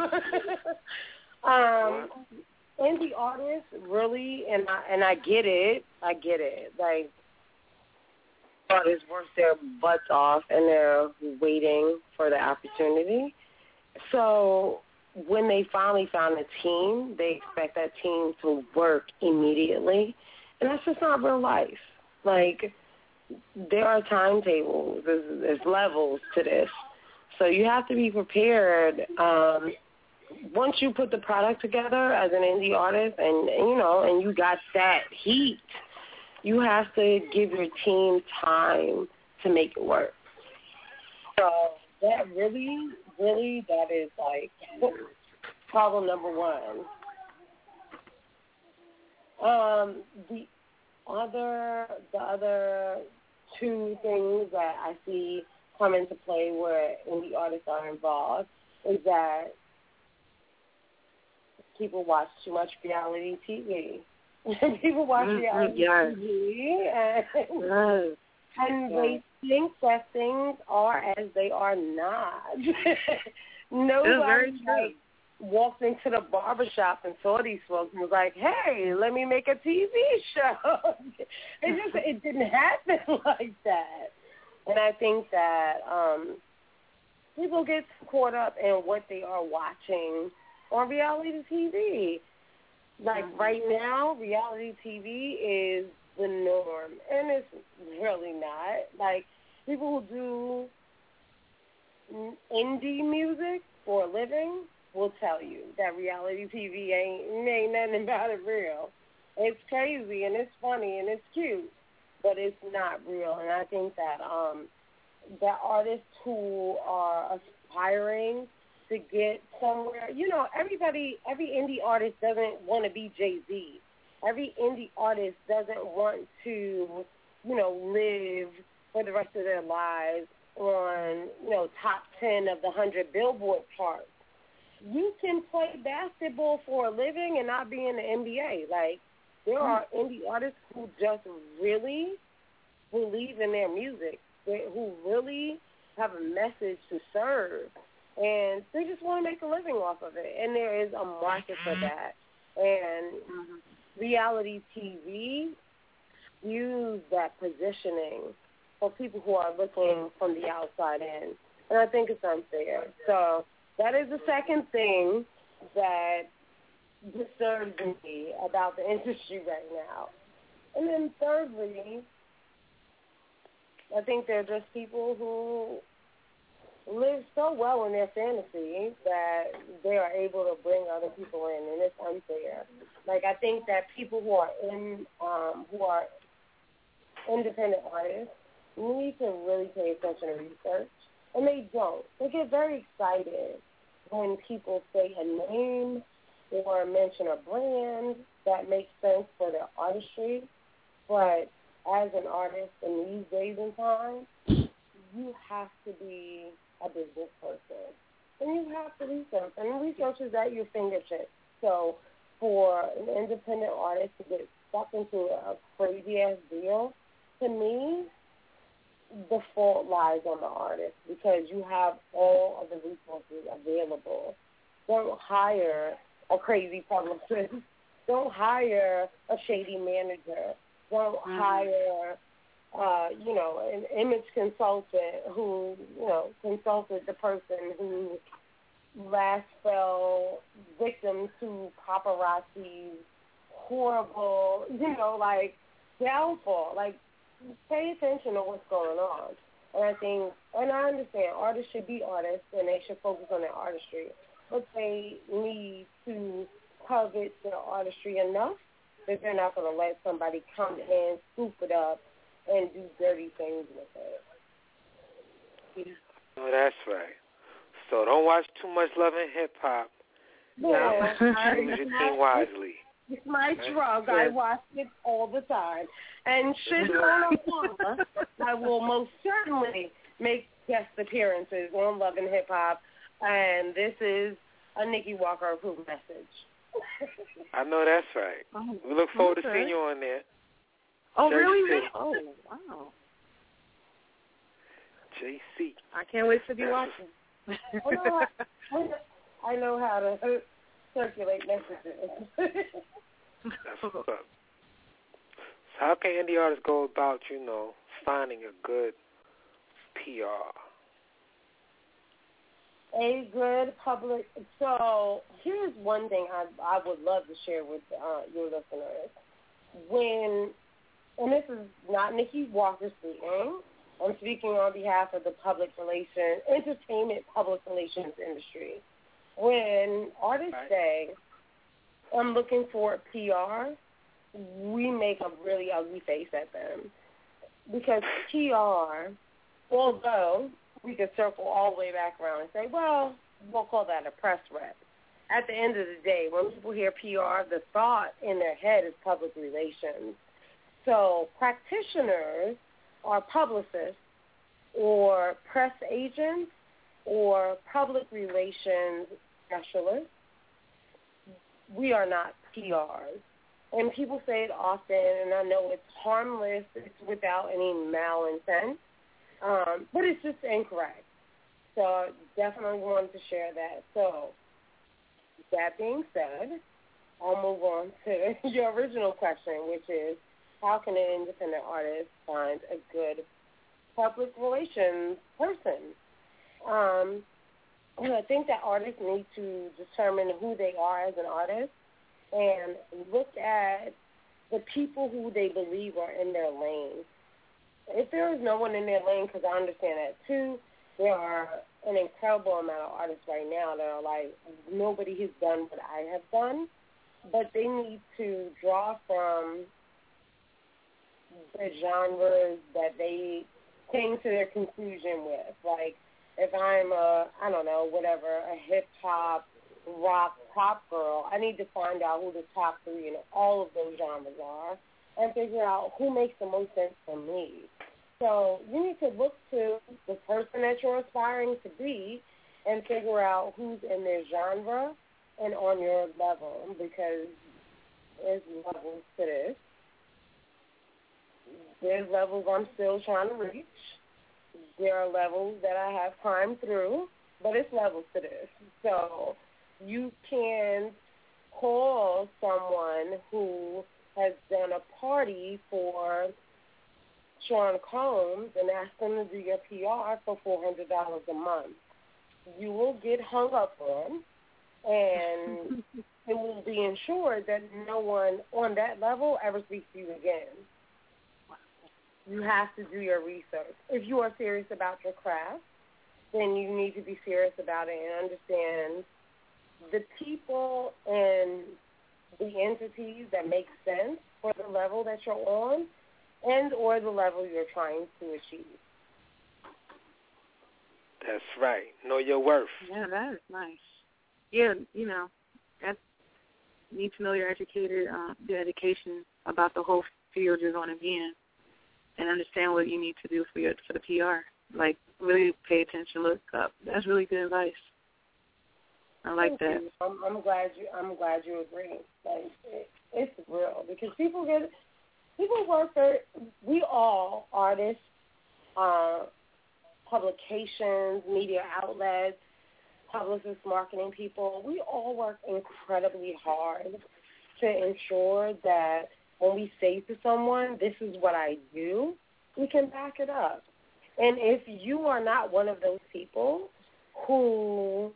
to indie artists really, and I get it. Like, artists work their butts off and they're waiting for the opportunity. So when they finally found a team, they expect that team to work immediately, and that's just not real life. Like, there are timetables. There's levels to this. So you have to be prepared. Once you put the product together as an indie artist, and you got that heat, you have to give your team time to make it work. So that really, that is like problem number one. The other two things that I see come into play where indie artists are involved is that people watch too much reality TV. People watch reality TV and they think that things are as they are not. Nobody walked into the barbershop and saw these folks and was like, hey, let me make a TV show. It didn't happen like that. And I think that people get caught up in what they are watching on reality TV. Like right now, reality TV is the norm, and it's really not. Like, people who do indie music for a living will tell you that reality TV ain't nothing about it real. It's crazy, and it's funny, and it's cute, but it's not real. And I think that that artists who are aspiring to get somewhere, every indie artist doesn't want to be Jay-Z. Every indie artist doesn't want to, live for the rest of their lives on, top 10 of the 100 Billboard charts. You can play basketball for a living and not be in the NBA. Like, there are indie artists who just really believe in their music, who really have a message to serve, and they just want to make a living off of it. And there is a market for that. And reality TV use that positioning for people who are looking from the outside in. And I think it's unfair. So that is the second thing that disturbs me about the industry right now. And then thirdly, I think they're just people who live so well in their fantasy that they are able to bring other people in, and it's unfair. Like, I think that people who are independent artists need to really pay attention to research, and they don't. They get very excited when people say a name or mention a brand that makes sense for their artistry, but as an artist in these days and times, you have to be a business person, and you have to research, and research is at your fingertips. So for an independent artist to get stuck into a crazy-ass deal, to me, the fault lies on the artist because you have all of the resources available. Don't hire a crazy publicist. Don't hire a shady manager. Don't hire an image consultant who, consulted the person who last fell victim to paparazzi's horrible, downfall. Like, pay attention to what's going on. And I understand artists should be artists and they should focus on their artistry, but they need to covet their artistry enough that they're not going to let somebody come in, scoop it up, and do dirty things with it. Oh, that's right. So don't watch too much Love and Hip Hop. Yeah, choose your team wisely. It's my drug. I watch it all the time. And should I will most certainly make guest appearances on Love and Hip Hop. And this is a Nikki Walker approved message. I know that's right. We look forward to seeing you on there. Oh, JC. really? Oh, wow. JC. I can't wait to be watching. I know how to circulate messages. That's what's up. So how can indie artists go about, finding a good PR? A good public. So here's one thing I would love to share with your listeners. And this is not Nikki Walker speaking. I'm speaking on behalf of the entertainment public relations industry. When artists say, I'm looking for PR, we make a really ugly face at them. Because PR, although we could circle all the way back around and say, well, we'll call that a press rep. At the end of the day, when people hear PR, the thought in their head is public relations. So practitioners are publicists or press agents or public relations specialists. We are not PRs. And people say it often, and I know it's harmless, it's without any malintent, but it's just incorrect. So I definitely wanted to share that. So that being said, I'll move on to your original question, which is, how can an independent artist find a good public relations person? I think that artists need to determine who they are as an artist and look at the people who they believe are in their lane. If there is no one in their lane, because I understand that too, there are an incredible amount of artists right now that are like, nobody has done what I have done, but they need to draw from the genres that they came to their conclusion with. Like, if I'm a hip-hop, rock, pop girl, I need to find out who the top three in all of those genres are and figure out who makes the most sense for me. So you need to look to the person that you're aspiring to be and figure out who's in their genre and on your level, because there's levels to this. There's levels I'm still trying to reach. There are levels that I have climbed through, but it's levels to this. So you can call someone who has done a party for Sean Combs and ask them to do your PR for $400 a month. You will get hung up on, and it will be ensured that no one on that level ever speaks to you again. you have to do your research. If you are serious about your craft, then you need to be serious about it and understand the people and the entities that make sense for the level that you're on and or the level you're trying to achieve. That's right. Know your worth. Yeah, that is nice. Yeah, you know, you need to know your education about the whole field you're going to be in and understand what you need to do for the PR. Like, really pay attention, look up. That's really good advice. I like that. I'm glad you agree. Like, it's real because people work for. We all artists, publications, media outlets, publicists, marketing people. We all work incredibly hard to ensure that when we say to someone, "This is what I do," we can back it up. And if you are not one of those people who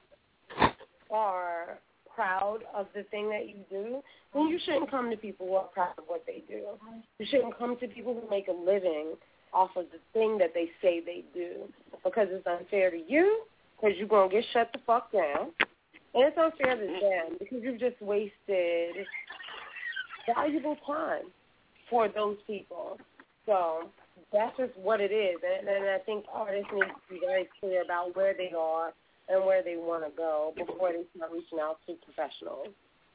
are proud of the thing that you do, then you shouldn't come to people who are proud of what they do. You shouldn't come to people who make a living off of the thing that they say they do, because it's unfair to you, because you're going to get shut the fuck down, and it's unfair to them because you've just wasted valuable time for those people. So that's just what it is, and I think artists need to be very clear about where they are and where they want to go before they start reaching out to professionals.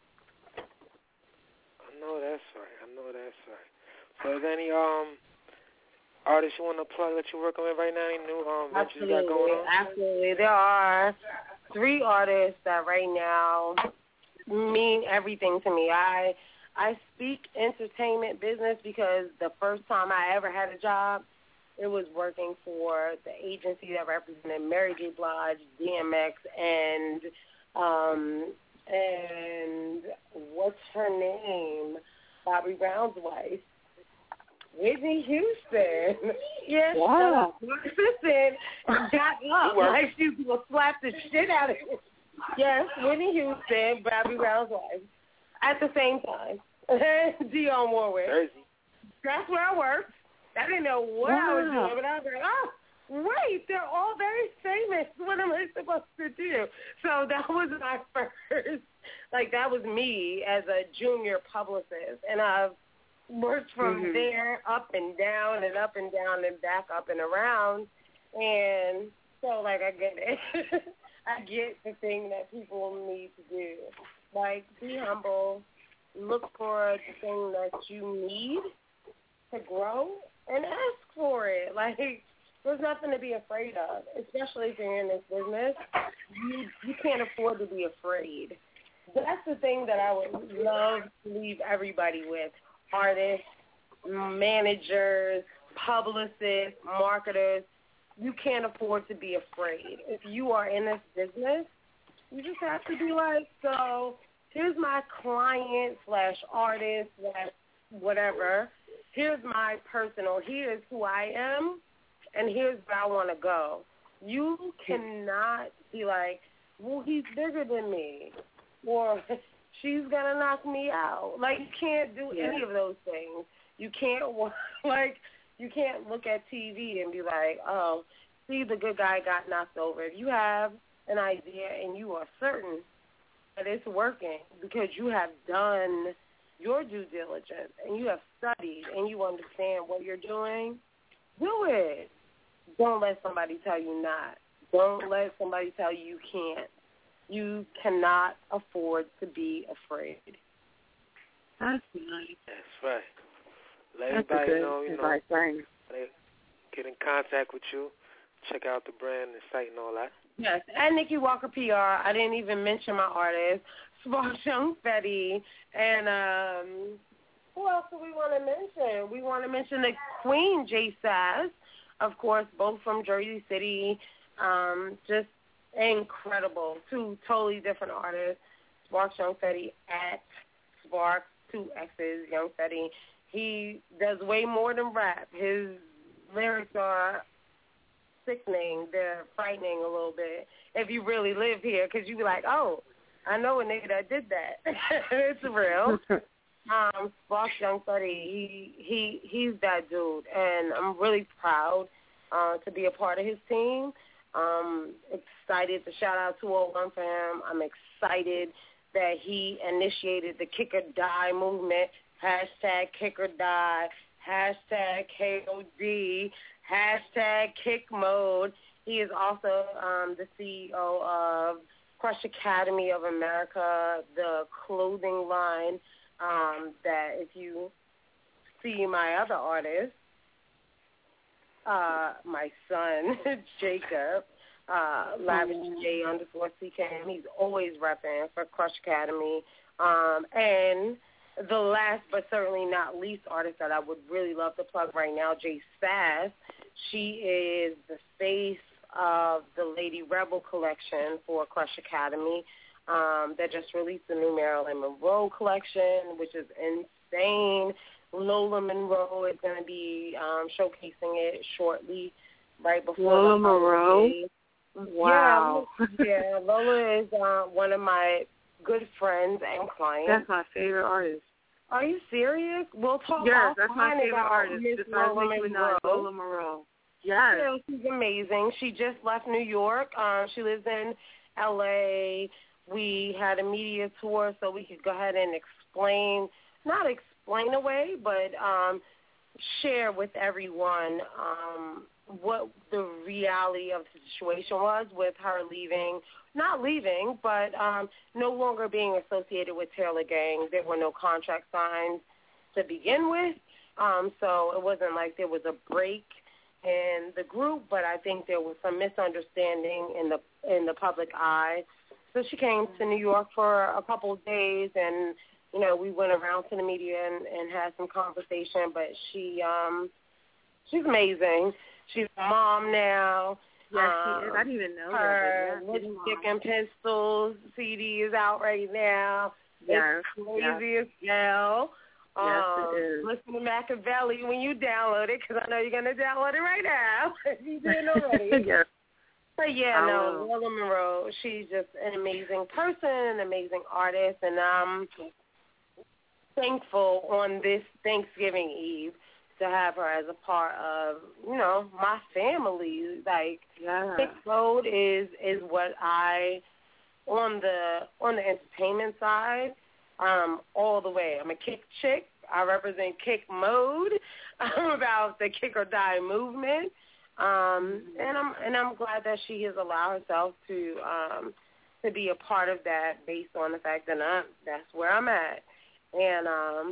I know that's right. So is there any artists you want to plug that you're working with right now? Any new ventures you got going on? Absolutely. There are 3 artists that right now mean everything to me. I speak entertainment business because the first time I ever had a job, it was working for the agency that represented Mary J. Blige, DMX, and what's her name? Bobby Brown's wife, Whitney Houston. Yes, wow. My assistant got up like she was slap the shit out of him. Yes, Whitney Houston, Bobby Brown's wife, at the same time. Dionne Warwick. Jersey. That's where I worked. I didn't know what I was doing, but I was like, oh, wait, they're all very famous. What am I supposed to do? So that was my first, that was me as a junior publicist. And I've worked from there up and down and up and down and back up and around. And so, I get it. I get the thing that people need to do. Be humble. Look for the thing that you need to grow and ask for it. There's nothing to be afraid of, especially if you're in this business. You can't afford to be afraid. That's the thing that I would love to leave everybody with. Artists, managers, publicists, marketers. You can't afford to be afraid. If you are in this business, you just have to be so here's my client / artist / whatever. Here's my personal. Here's who I am, and here's where I want to go. You cannot be well, he's bigger than me, or she's going to knock me out. You can't do any of those things. You can't, you can't look at TV and be oh, see, the good guy got knocked over. If you have an idea and you are certain that it's working because you have done your due diligence and you have studied and you understand what you're doing, do it. Don't let somebody tell you not. Don't let somebody tell you can't. You cannot afford to be afraid. That's nice. That's right. Let everybody know, get in contact with you, check out the brand and site and all that. Yes, and Nikki Walker PR. I didn't even mention my artist, Sparks Young Fetty, and who else do we want to mention? We want to mention the Queen, J. Sass, of course, both from Jersey City. Just incredible. 2 totally different artists. Sparks Young Fetty at Sparks, 2 X's, Young Fetty. He does way more than rap. His lyrics are sickening. They're frightening a little bit if you really live here, because you be oh, I know a nigga that did that. It's real. Sparks Young Thuddy, he's that dude, and I'm really proud to be a part of his team. Excited to shout out 201 for him. I'm excited that he initiated the Kick or Die movement, hashtag Kick or Die, hashtag KOD, hashtag Kick Mode. He is also the CEO of Crush Academy of America, the clothing line that if you see my other artists, my son, Jacob, Lavish J _CKM, he's always repping for Crush Academy. And the last but certainly not least artist that I would really love to plug right now, Jay Sass. She is the face of the Lady Rebel collection for Crush Academy that just released the new Marilyn Monroe collection, which is insane. Lola Monroe is going to be showcasing it shortly, right before Lola the Monroe? holidays. Wow. Yeah, Lola is one of my good friends and clients. That's my favorite artist. Are you serious? We'll talk. Yes, that's my favorite about artist. Miss Besides Lola Nicki Monroe. Minaj, Lola Monroe. Yes. Yeah, she's amazing. She just left New York. She lives in L.A. We had a media tour so we could go ahead and not explain away, but share with everyone what the reality of the situation was with her not leaving, but no longer being associated with Taylor Gang. There were no contract signs to begin with, so it wasn't like there was a break in the group, but I think there was some misunderstanding in the public eye. So she came to New York for a couple of days, and we went around to the media and had some conversation. But she's amazing. She's a mom now. Yes, she is. I didn't even know her that. Lipstick and Pistols CD is out right now. Yes, it's crazy as hell. Yes, it is. Listen to Machiavelli when you download it, because I know you're going to download it right now if you didn't already. Yes. But Lola Monroe, she's just an amazing person, an amazing artist, and I'm thankful on this Thanksgiving Eve to have her as a part of, my family. Like, Kick Mode is what on the entertainment side, all the way. I'm a Kick chick. I represent Kick Mode. I'm about the Kick or Die movement. And I'm glad that she has allowed herself to be a part of that based on the fact that that's where I'm at. And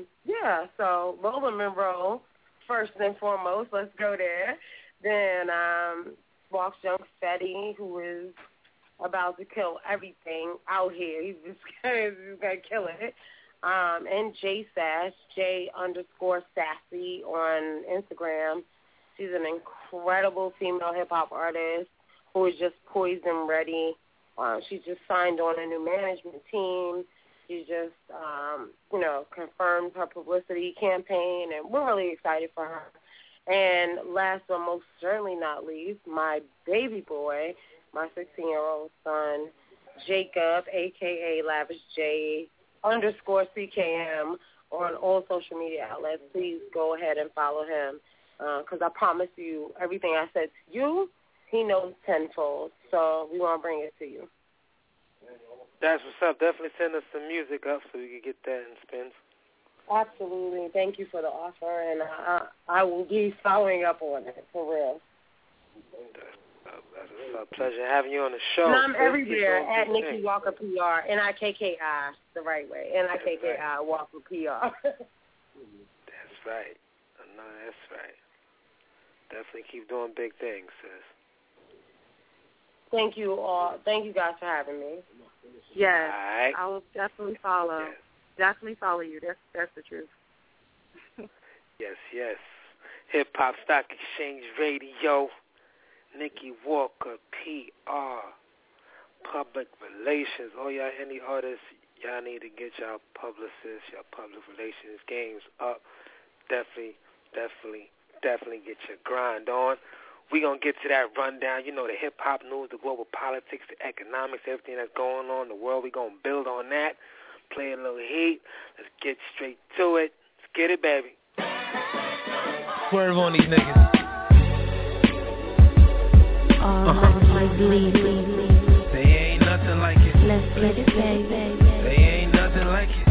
so Lola Monroe, first and foremost, let's go there. Then Sparks Young Thuddy, who is about to kill everything out here. He's just going to kill it. And Jay Sass, J_Sassy on Instagram. She's an incredible female hip-hop artist who is just poised and ready. She just signed on a new management team. She just, confirmed her publicity campaign, and we're really excited for her. And last but most certainly not least, my baby boy, my 16-year-old son, Jacob, a.k.a. Lavish J _CKM on all social media outlets. Please go ahead and follow him. Because I promise you, everything I said to you, he knows tenfold. So we want to bring it to you. That's what's up. Definitely send us some music up so we can get that in spins. Absolutely. Thank you for the offer, and I will be following up on it, for real. That's a pleasure having you on the show. And I'm everywhere at Nikki Walker PR, NIKKI, the right way, NIKKI Walker PR. That's right. No, that's right. Definitely keep doing big things, sis. Thank you all. Thank you guys for having me. Yes, right. I will definitely follow. Yes. Definitely follow you. That's the truth. Yes. Hip Hop Stock Exchange Radio. Nikki Walker, PR, Public Relations. All y'all, any artists, y'all need to get y'all publicists, your public relations games up. Definitely get your grind on. We're going to get to that rundown. The hip-hop news, the global politics, the economics, everything that's going on in the world. We're going to build on that. play a little heat. Let's get straight to it. Let's get it, baby. Swerve on these niggas. They ain't nothing like it. Let's get it, baby. They ain't nothing like it.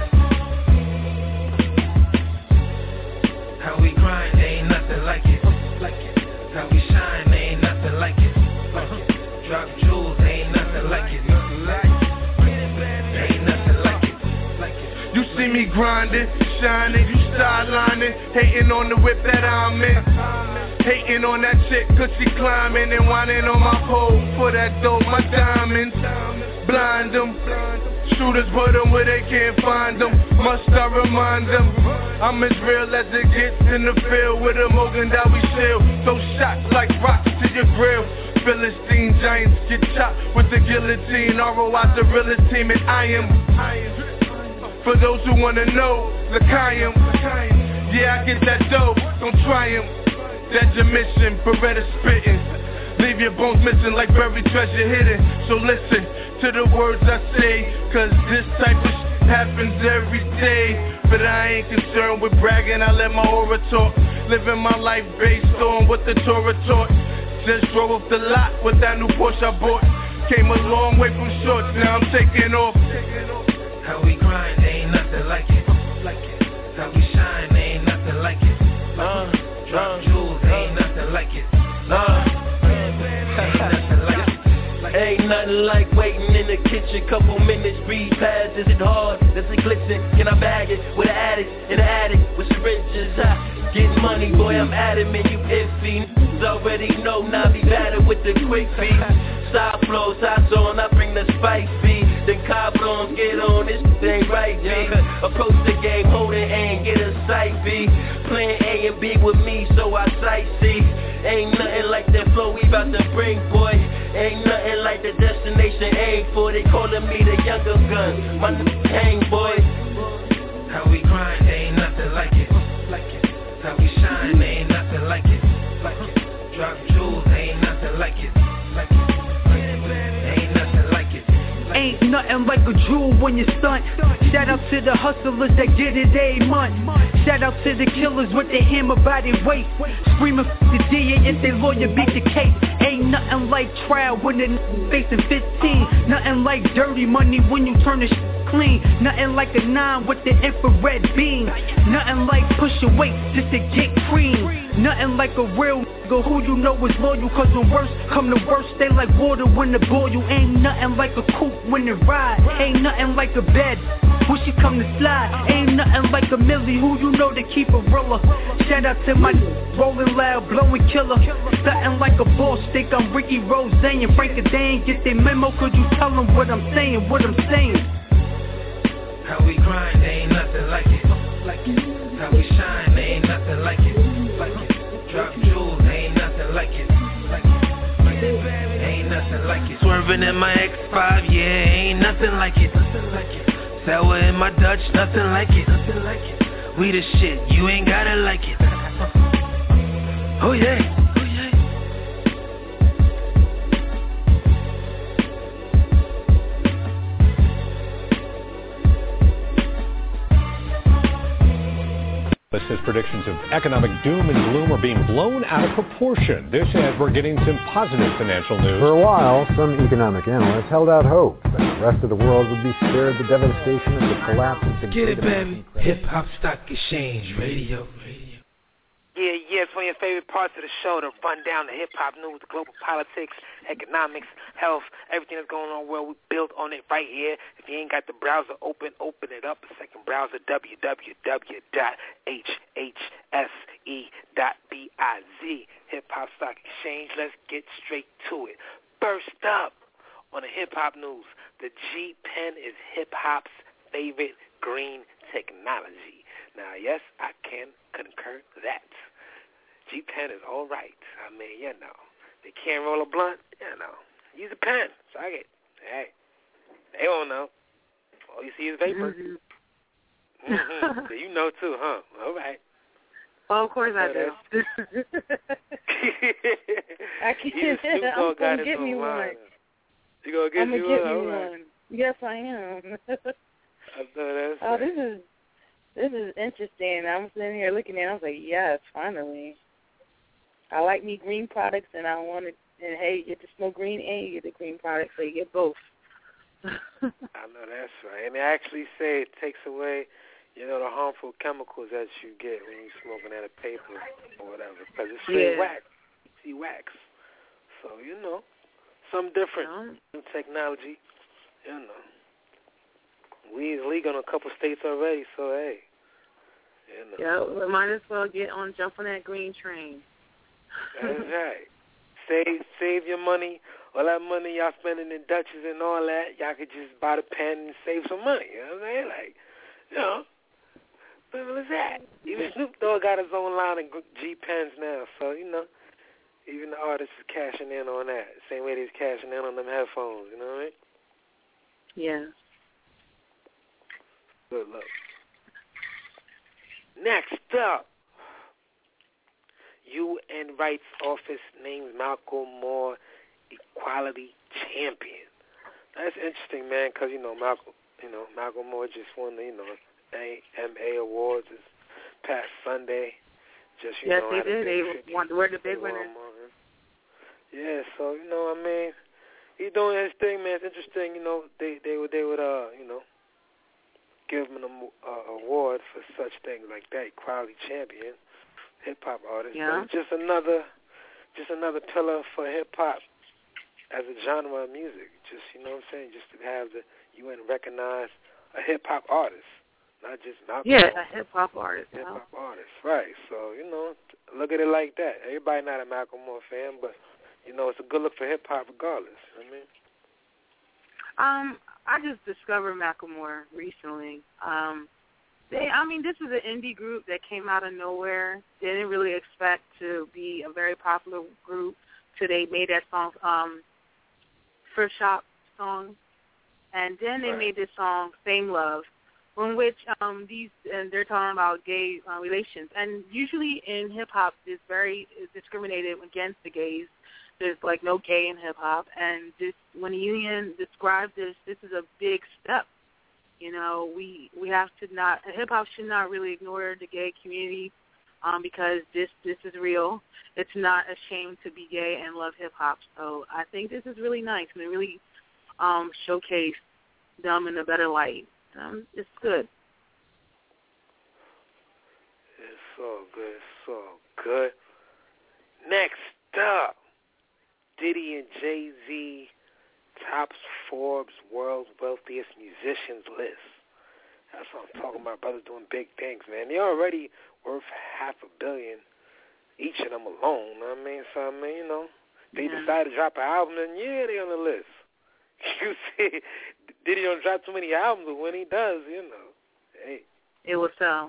How we grind, they ain't nothing like it. How we shine, they ain't nothing like it. Drop jewels, they ain't nothing like it. They ain't nothing like it. You see me grinding, shining, you sidelining, hating on the whip that I'm in. Hating on that chick cause she climbing and whining on my pole for that dope, my diamonds. Blind them, shooters put them where they can't find them. Must I remind them, I'm as real as it gets in the field with a Mogan Dowie shield. Throw shots like rocks to your grill. Philistine giants get chopped with the guillotine. ROI's the realest team and I am. For those who wanna know, L'chaim. Yeah, I get that dope, don't try him. That's your mission, Beretta spittin'. Leave your bones missing like buried treasure hidden. So listen to the words I say, cause this type of shit happens every day. But I ain't concerned with bragging, I let my aura talk. Living my life based on what the Torah taught. Just drove off the lot with that new Porsche I bought. Came a long way from shorts, now I'm taking off. How we grind, they ain't nothing like it. How we shine, they ain't nothing like it. Drop jewels, ain't nothing like it. Ain't nothing like waiting in the kitchen, couple minutes, breathe past. Is it hard? Does it glisten? Can I bag it with an addict in the attic with syringes? Getting money, boy, I'm adamant, you iffy. Already know, now be battered with the quick beat. Side flows, hot zone, I bring the spice beat. The cabrones get on, this ain't right, G. Approach the game, hold it and get a sight B. Playing A and B with me, so I sight C. Ain't nothing like that flow we bout to bring, boy. Ain't nothing like the destination aim for. They calling me the younger gun, my hang, boy. How we grind, they ain't nothing like it. How we shine, they ain't nothing like it. Drop jewels, they ain't nothing like it. Ain't nothing like it. Ain't nothing like a jewel when you stunt. Shout out to the hustlers that get it every month. Shout out to the killers with their hammer by their waist. Screaming the DA if they lawyer beat the case. Ain't nothing like trial when the facing 15. Nothing like dirty money when you turn the clean. Nothing like a 9 with the infrared beam. Nothing like pushing weight just to get cream. Nothing like a real nigga who you know is loyal. Cause when worst come to worst, they like water when they boil you. Ain't nothing like a coupe when they ride. Ain't nothing like a bed when she come to slide. Ain't nothing like a Millie who you know to keep a roller. Shout out to my rolling loud, blowing killer. Something like a boss, think I'm Ricky Rose and Frank and Dan. Get their memo, could you tell them what I'm saying, How we grind, they ain't nothing like it. How we shine, they ain't nothing like it. Drop jewels, they ain't nothing like it. Ain't nothing like it. Swerving in my X5, yeah, ain't nothing like it. Sour in my Dutch, nothing like it. We the shit, you ain't gotta like it. Oh yeah. His predictions of economic doom and gloom are being blown out of proportion. This as we're getting some positive financial news. For a while, some economic analysts held out hope that the rest of the world would be spared the devastation of the collapse of the Get it, baby. Hip Hop Stock Exchange Radio. Yeah, it's one of your favorite parts of the show to run down the hip-hop news, the global politics, economics, health, everything that's going on where we built on it right here. If you ain't got the browser open it up. The second browser, www.hhse.biz. Hip-Hop Stock Exchange. Let's get straight to it. First up on the hip-hop news, the G Pen is hip-hop's favorite green technology. Now, yes, I can concur that. G-Pen is all right. I mean, you know, they can't roll a blunt, you know. Use a pen. Suck it. Hey, they won't know. All you see is vapor. So you know, too, huh? All right. Well, of course I do. I can't. I'm going to get me one. You going to get me one? Yes, I am. Oh, this is interesting. I'm sitting here looking at it. I was like, yes, finally. I like me green products, and I want to. And hey, you get to smoke green and you get the green products, so you get both. I know that's right. And they actually say it takes away, the harmful chemicals that you get when you're smoking out of paper or whatever, because it's straight wax. You see wax. So, something different in technology. Weed is legal in a couple states already, so hey. Yeah, we might as well jump on that green train. That's right. Save your money. All that money y'all spending in Dutchess and all that, y'all could just buy the pen and save some money. You know what I'm saying? Simple as that. Even Snoop Dogg got his own line of G pens now, so even the artists is cashing in on that. Same way they's cashing in on them headphones. You know what I mean? Yeah. Good luck. Next up, UN Rights Office names Malcolm Moore Equality Champion. That's interesting, man, because Malcolm Moore just won the AMA Awards this past Sunday. Yes, they did. They were the big winners. Yeah, so he's doing his thing, man. It's interesting. They would give him an award for such things like that, Equality Champion, hip hop artist. Yeah. But it's just another pillar for hip hop as a genre of music. Just just to have the UN recognize a hip hop artist, not just Malcolm. Yeah, a hip hop artist. Hip hop artist, right? So look at it like that. Everybody not a Malcolm Moore fan, but it's a good look for hip hop regardless. I just discovered Macklemore recently. This is an indie group that came out of nowhere. They didn't really expect to be a very popular group till they made that song, First Shop song, and then they made this song, Same Love, in which they're talking about gay relations. And usually in hip hop, it's very discriminated against the gays. There's no gay in hip hop, and when the union described this is a big step. We have to not. Hip hop should not really ignore the gay community, because this is real. It's not a shame to be gay and love hip hop. So I think this is really nice, and it really showcase them in a better light. It's good. It's so good. It's so good. Next up, Diddy and Jay-Z tops Forbes World's Wealthiest Musicians list. That's what I'm talking about. Brothers doing big things, man. They're already worth $500 million, each of them alone. So they decide to drop an album, then they on the list. You see, Diddy don't drop too many albums, but when he does, hey, it will sell.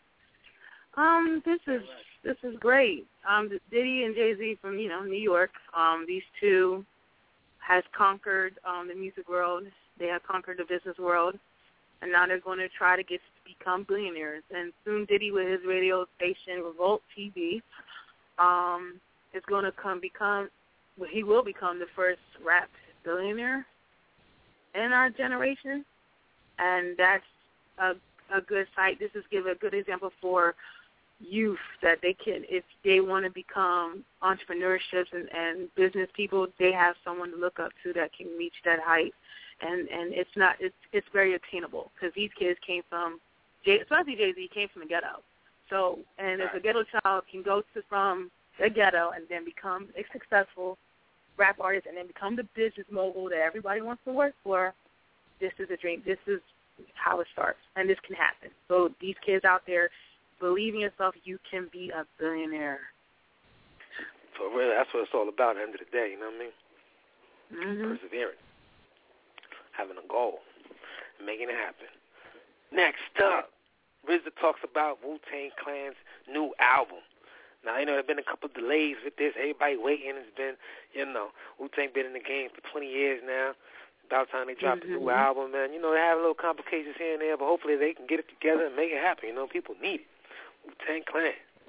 This is great. Diddy and Jay-Z from New York. These two has conquered the music world. They have conquered the business world, and now they're going to try to become billionaires. And soon Diddy, with his radio station Revolt TV, is going to he will become the first rap billionaire in our generation, and that's a good sight. This is a good example for youth that they can, if they want to become entrepreneurships and business people, they have someone to look up to that can reach that height, and it's very attainable, because these kids came from, especially Jay-Z, came from the ghetto. So, and if a ghetto child can go from the ghetto and then become a successful rap artist and then become the business mogul that everybody wants to work for, this is a dream. This is how it starts, and this can happen. So these kids out there, believe in yourself, you can be a billionaire. So really, that's what it's all about at the end of the day, you know what I mean? Mm-hmm. Perseverance. Having a goal. Making it happen. Next up, RZA talks about Wu-Tang Clan's new album. Now, there have been a couple delays with this. Everybody waiting. It's been, Wu-Tang been in the game for 20 years now. About time they drop a new album, man. They have little complications here and there, but hopefully they can get it together and make it happen. People need it. Wu-Tang Clan.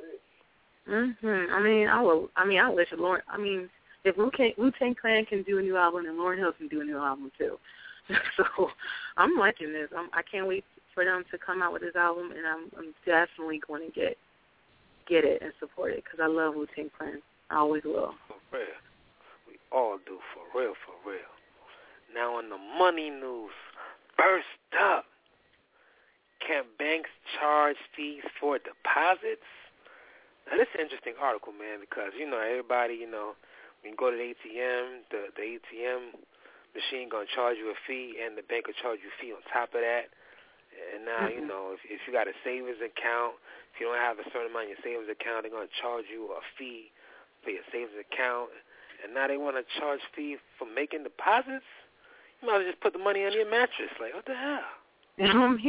I wish Lauren. If Wu-Tang Clan can do a new album, then Lauryn Hill can do a new album too. So I'm liking this. I can't wait for them to come out with this album, and I'm definitely going to get it and support it because I love Wu-Tang Clan. I always will. For real. We all do, for real, for real. Now on the money news, first up, can banks charge fees for deposits? Now this is an interesting article, man, because, everybody, when you go to the ATM, the ATM machine going to charge you a fee, and the bank will charge you a fee on top of that. And now, if you got a savings account, if you don't have a certain amount in your savings account, they're going to charge you a fee for your savings account. And now they want to charge fee for making deposits? You might as well just put the money on your mattress. Like, what the hell? I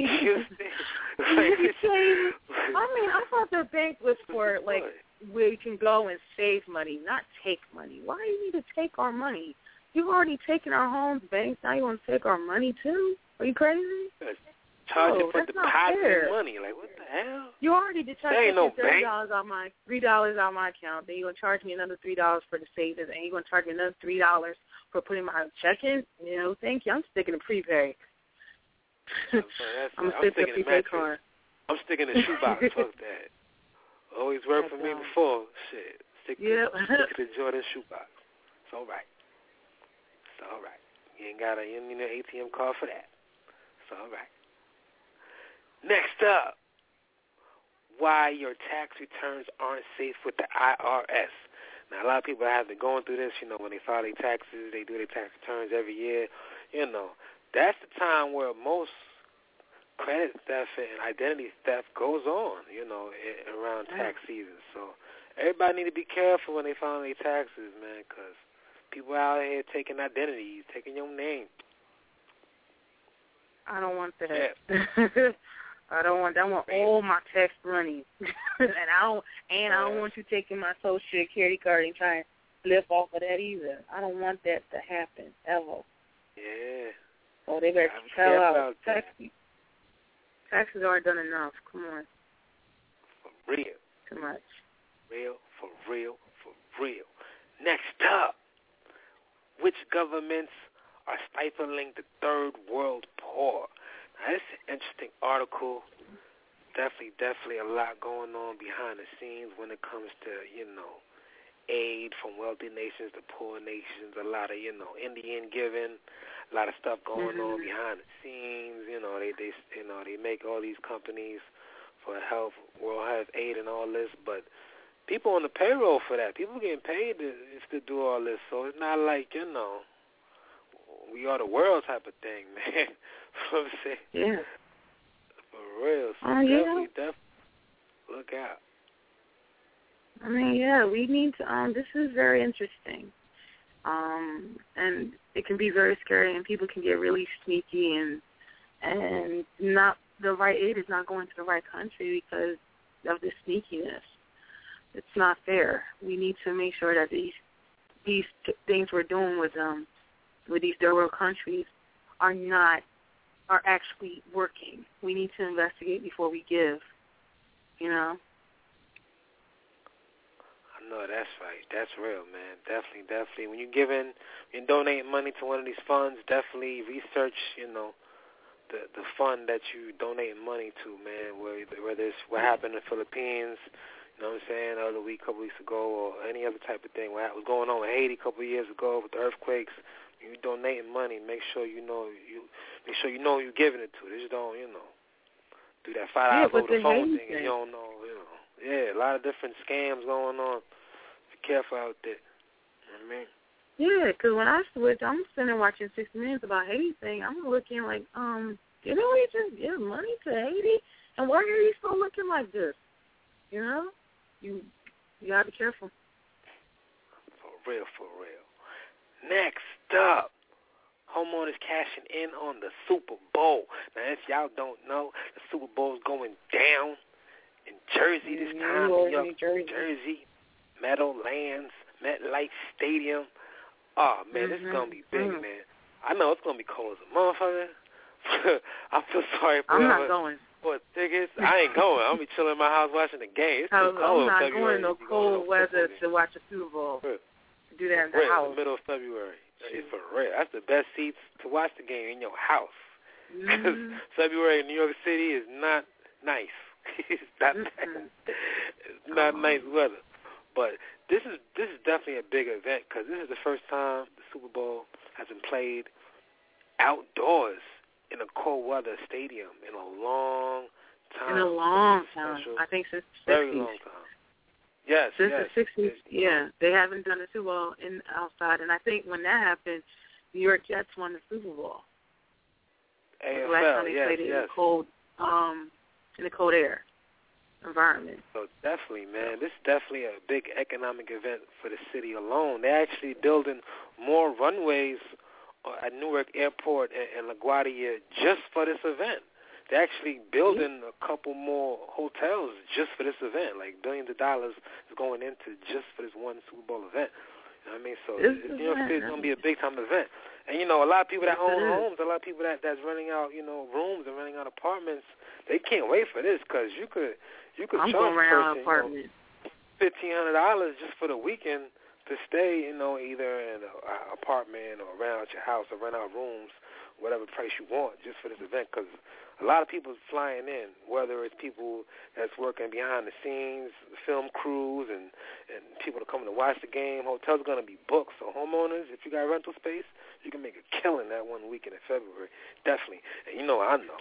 thought the bank was for, where you can go and save money, not take money. Why do you need to take our money? You've already taken our homes, banks. Now you want to take our money, too? Are you crazy? Charging for depositing money. Like, what the hell? You already did charge me no $3 out my account. Then you're going to charge me another $3 for the savings, and you're going to charge me another $3 for putting my check in? Thank you. I'm sticking to prepaid. I'm sticking to prepaid card. I'm sticking to shoebox. Fuck that. Always worked for me before. Shit. Stick to the Jordan shoebox. It's all right. It's all right. You don't need an ATM card for that. It's all right. Next up, why your tax returns aren't safe with the IRS. Now, a lot of people have been going through this, when they file their taxes, they do their tax returns every year. That's the time where most credit theft and identity theft goes on, around tax season. So everybody need to be careful when they file their taxes, man, because people out here taking identities, taking your name. I don't want that. Yeah. I want all my tax money, and I don't want you taking my Social Security card and trying to live off of that either. I don't want that to happen ever. Yeah. Oh, they better tell out. Taxes aren't done enough. Come on. For real. Too much. For real. Next up, which governments are stifling the third world poor? Now, this is an interesting article. Definitely a lot going on behind the scenes when it comes to, aid from wealthy nations to poor nations. A lot of, Indian giving, a lot of stuff going on behind the scenes. They make all these companies for health, World Health Aid and all this, but people on the payroll for that. People getting paid to do all this, so it's not like, we are the world type of thing, man. You know what I'm saying? Yeah. For real. So definitely look out. We need to, this is very interesting. And it can be very scary, and people can get really sneaky, and not the right aid is not going to the right country because of this sneakiness. It's not fair. We need to make sure that these things we're doing with these third world countries are actually working. We need to investigate before we give, I know, that's right. That's real, man. Definitely. When you're donating money to one of these funds, definitely research, the fund that you donate money to, man, whether it's what happened in the Philippines, you know what I'm saying, the other week, a couple weeks ago, or any other type of thing. What was going on in Haiti a couple of years ago with the earthquakes. When you're donating money, make sure you know who you're giving it to. Just don't, do that $5 over the phone thing and you don't know, Yeah, a lot of different scams going on. Be careful out there. You know what I mean? Yeah, because when I switch, I'm sitting there watching 60 Minutes about Haiti thing. I'm looking like, didn't we just give money to Haiti? And why are you still looking like this? You got to be careful. For real. Next up, homeowners cashing in on the Super Bowl. Now, if y'all don't know, the Super Bowl's going down in Jersey this time. New Jersey, Meadowlands, MetLife Stadium. Oh, man, this is going to be big, man. I know it's going to be cold as a motherfucker. I feel sorry for I'm not going. For tickets. I ain't going. I'll be chilling in my house watching the game. It's too cold. I'm not going no cold weather to watch a Super Bowl. Do that in the house. The middle of February. For real. That's the best seats to watch the game in your house. Because February in New York City is not nice. It's not nice weather. But this is definitely a big event because this is the first time the Super Bowl has been played outdoors in a cold weather stadium in a long time. In a long time. I think since the 60s. Very long time. Yes, since the 60s, yeah. They haven't done a Super Bowl outside. And I think when that happened, New York Jets won the Super Bowl. AFL, last time they played it in the cold air environment. So definitely, man, this is definitely a big economic event for the city alone. They're actually building more runways at Newark Airport and LaGuardia just for this event. They're actually building a couple more hotels just for this event. Like billions of dollars is going into just for this one Super Bowl event. You know what I mean? So New York City is going to be a big-time event. And, you know, a lot of people that own homes, a lot of people that's renting out, you know, rooms and renting out apartments, they can't wait for this because you could charge a person $1,500 just for the weekend to stay, you know, either in an apartment or rent out your house or rent out rooms, whatever price you want, just for this event. Because a lot of people flying in, whether it's people that's working behind the scenes, film crews, and people that come to watch the game. Hotels are going to be booked. So homeowners, if you got rental space, you can make a killing that one weekend in February. Definitely. And you know I know.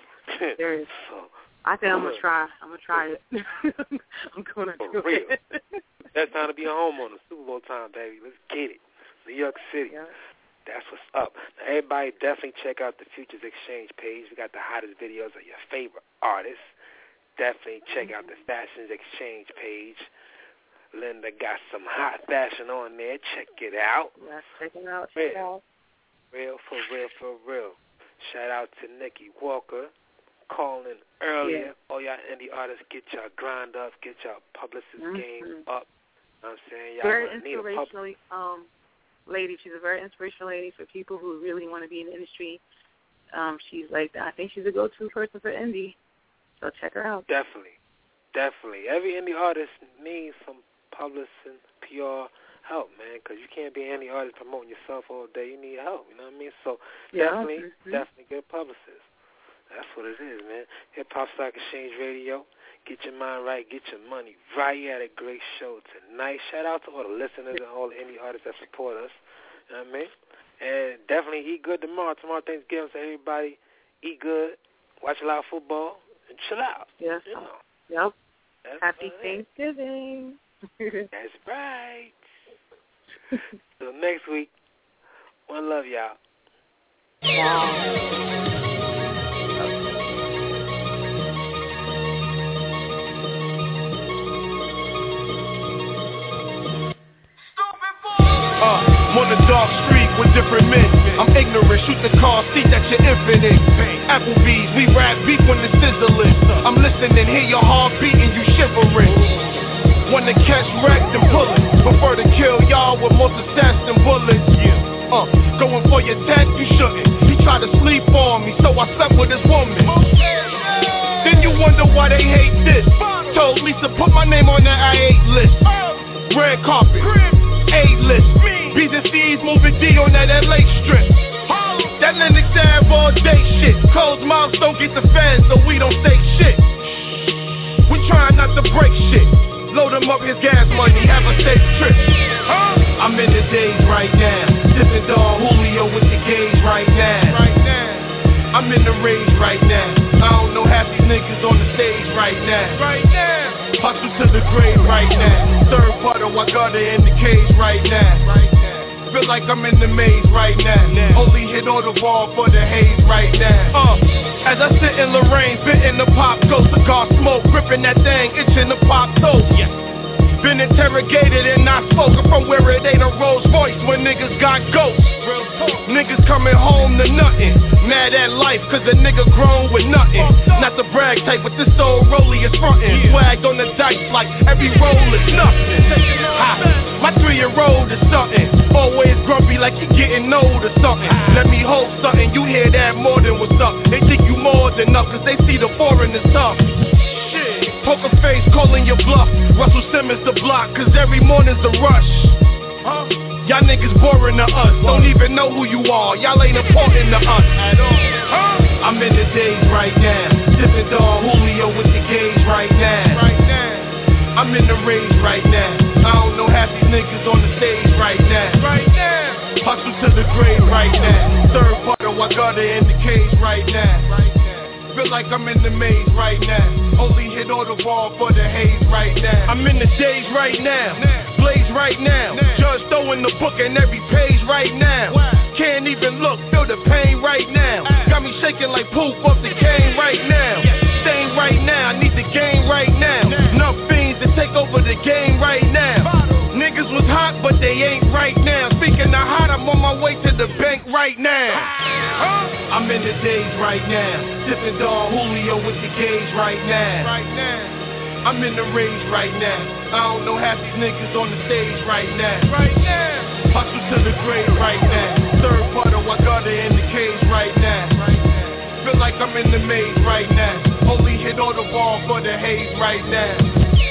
So, I think I'm going to try. I'm going to try it. I'm going to do it. That's time to be a homeowner. Super Bowl time, baby. Let's get it. New York City. Yeah. That's what's up. Now, everybody definitely check out the Futures Exchange page. We got the hottest videos of your favorite artists. Definitely check out the Fashions Exchange page. Linda got some hot fashion on there. Check it out. Yeah, check it out. Real, for real. Shout out to Nikki Walker calling earlier. Yeah. All y'all indie artists, get y'all grind up, get y'all publicist game up. You know what I'm saying? Y'all very need a inspirational lady. She's a very inspirational lady for people who really want to be in the industry. She's like, I think she's a go-to person for indie. So check her out. Definitely. Every indie artist needs some publicist and PR help, man, because you can't be an indie artist promoting yourself all day. You need help, you know what I mean? So definitely get publicists. That's what it is, man. Hip Hop Stock Exchange Radio. Get your mind right, get your money right. You had a great show tonight. Shout out to all the listeners and all the indie artists that support us. You know what I mean? And definitely eat good tomorrow. Tomorrow Thanksgiving, so everybody eat good, watch a lot of football, and chill out. Yes. You know. Yep. That's Happy Thanksgiving. That's right. Till next week. One love, y'all. I'm on the dark street with different men. I'm ignorant, shoot the car seat that you're infinite. Applebee's, we rap beef when it's sizzling. I'm listening, hear your heart beating, you shivering. Wanna catch wrecked and pull it. Prefer to kill y'all with more success than bullets. Going for your tech, you shouldn't. He tried to sleep on me, so I slept with his woman. Then you wonder why they hate this. Told Lisa, put my name on the I-8 list. Red carpet, A-list. B's and C's moving D on that LA strip. That Lennox Ave all day shit. Closed mouths don't get the fans, so we don't say shit. We trying not to break shit. Load him up his gas money, have a safe trip. I'm in the days right now. Sipping Don Julio with the gauge right now. I'm in the rage right now. I don't know half these niggas on the stage right now. Hustle to the grave right now. Third butter, I got it in the cage right now. Feel like I'm in the maze right now. Only hit on the ball for the haze right now. As I sit in Lorraine, bitten the pop ghost, cigar smoke, gripping that thing, itching the pop toast. Been interrogated and not spoken from where it ain't a Rolls Royce when niggas got ghosts. Niggas coming home to nothing. Mad at life cause a nigga grown with nothing. Not the brag type, but this old rollie is frontin'. Swagged on the dice like every roll is nothing. My 3-year-old is something. Always grumpy like he getting old or something. Let me hold something, you hear that more than what's up. They think you more than up cause they see the foreign is tough. Poker face calling your bluff. Russell Simmons the block cause every morning's a rush. Y'all niggas boring to us, don't even know who you are. Y'all ain't important to us at all. I'm in the days right now, sipping Don Julio with the gauge right now. I'm in the rage right now. I don't know half these niggas on the stage right now. Hustle to the grave right now. Third part of I got it in the cage right now. Feel like I'm in the maze right now. Only hit all the ball for the haze right now. I'm in the days right now, blaze right now. Judge throwing the book in every page right now. Can't even look, feel the pain right now. Got me shaking like poop off the cane right now. Staying right now, I need the game right now. Enough fiends to take over the game right now. Niggas was hot, but they ain't right now. Speaking of hot, I'm on my way to the bank right now. I'm in the days right now, sipping Don Julio with the gauge right now. I'm in the rage right now. I don't know half these niggas on the stage right now. Hustle to the grave right now. Third part of I got it in the cage right now. Feel like I'm in the maze right now. Only hit all the ball for the haze right now.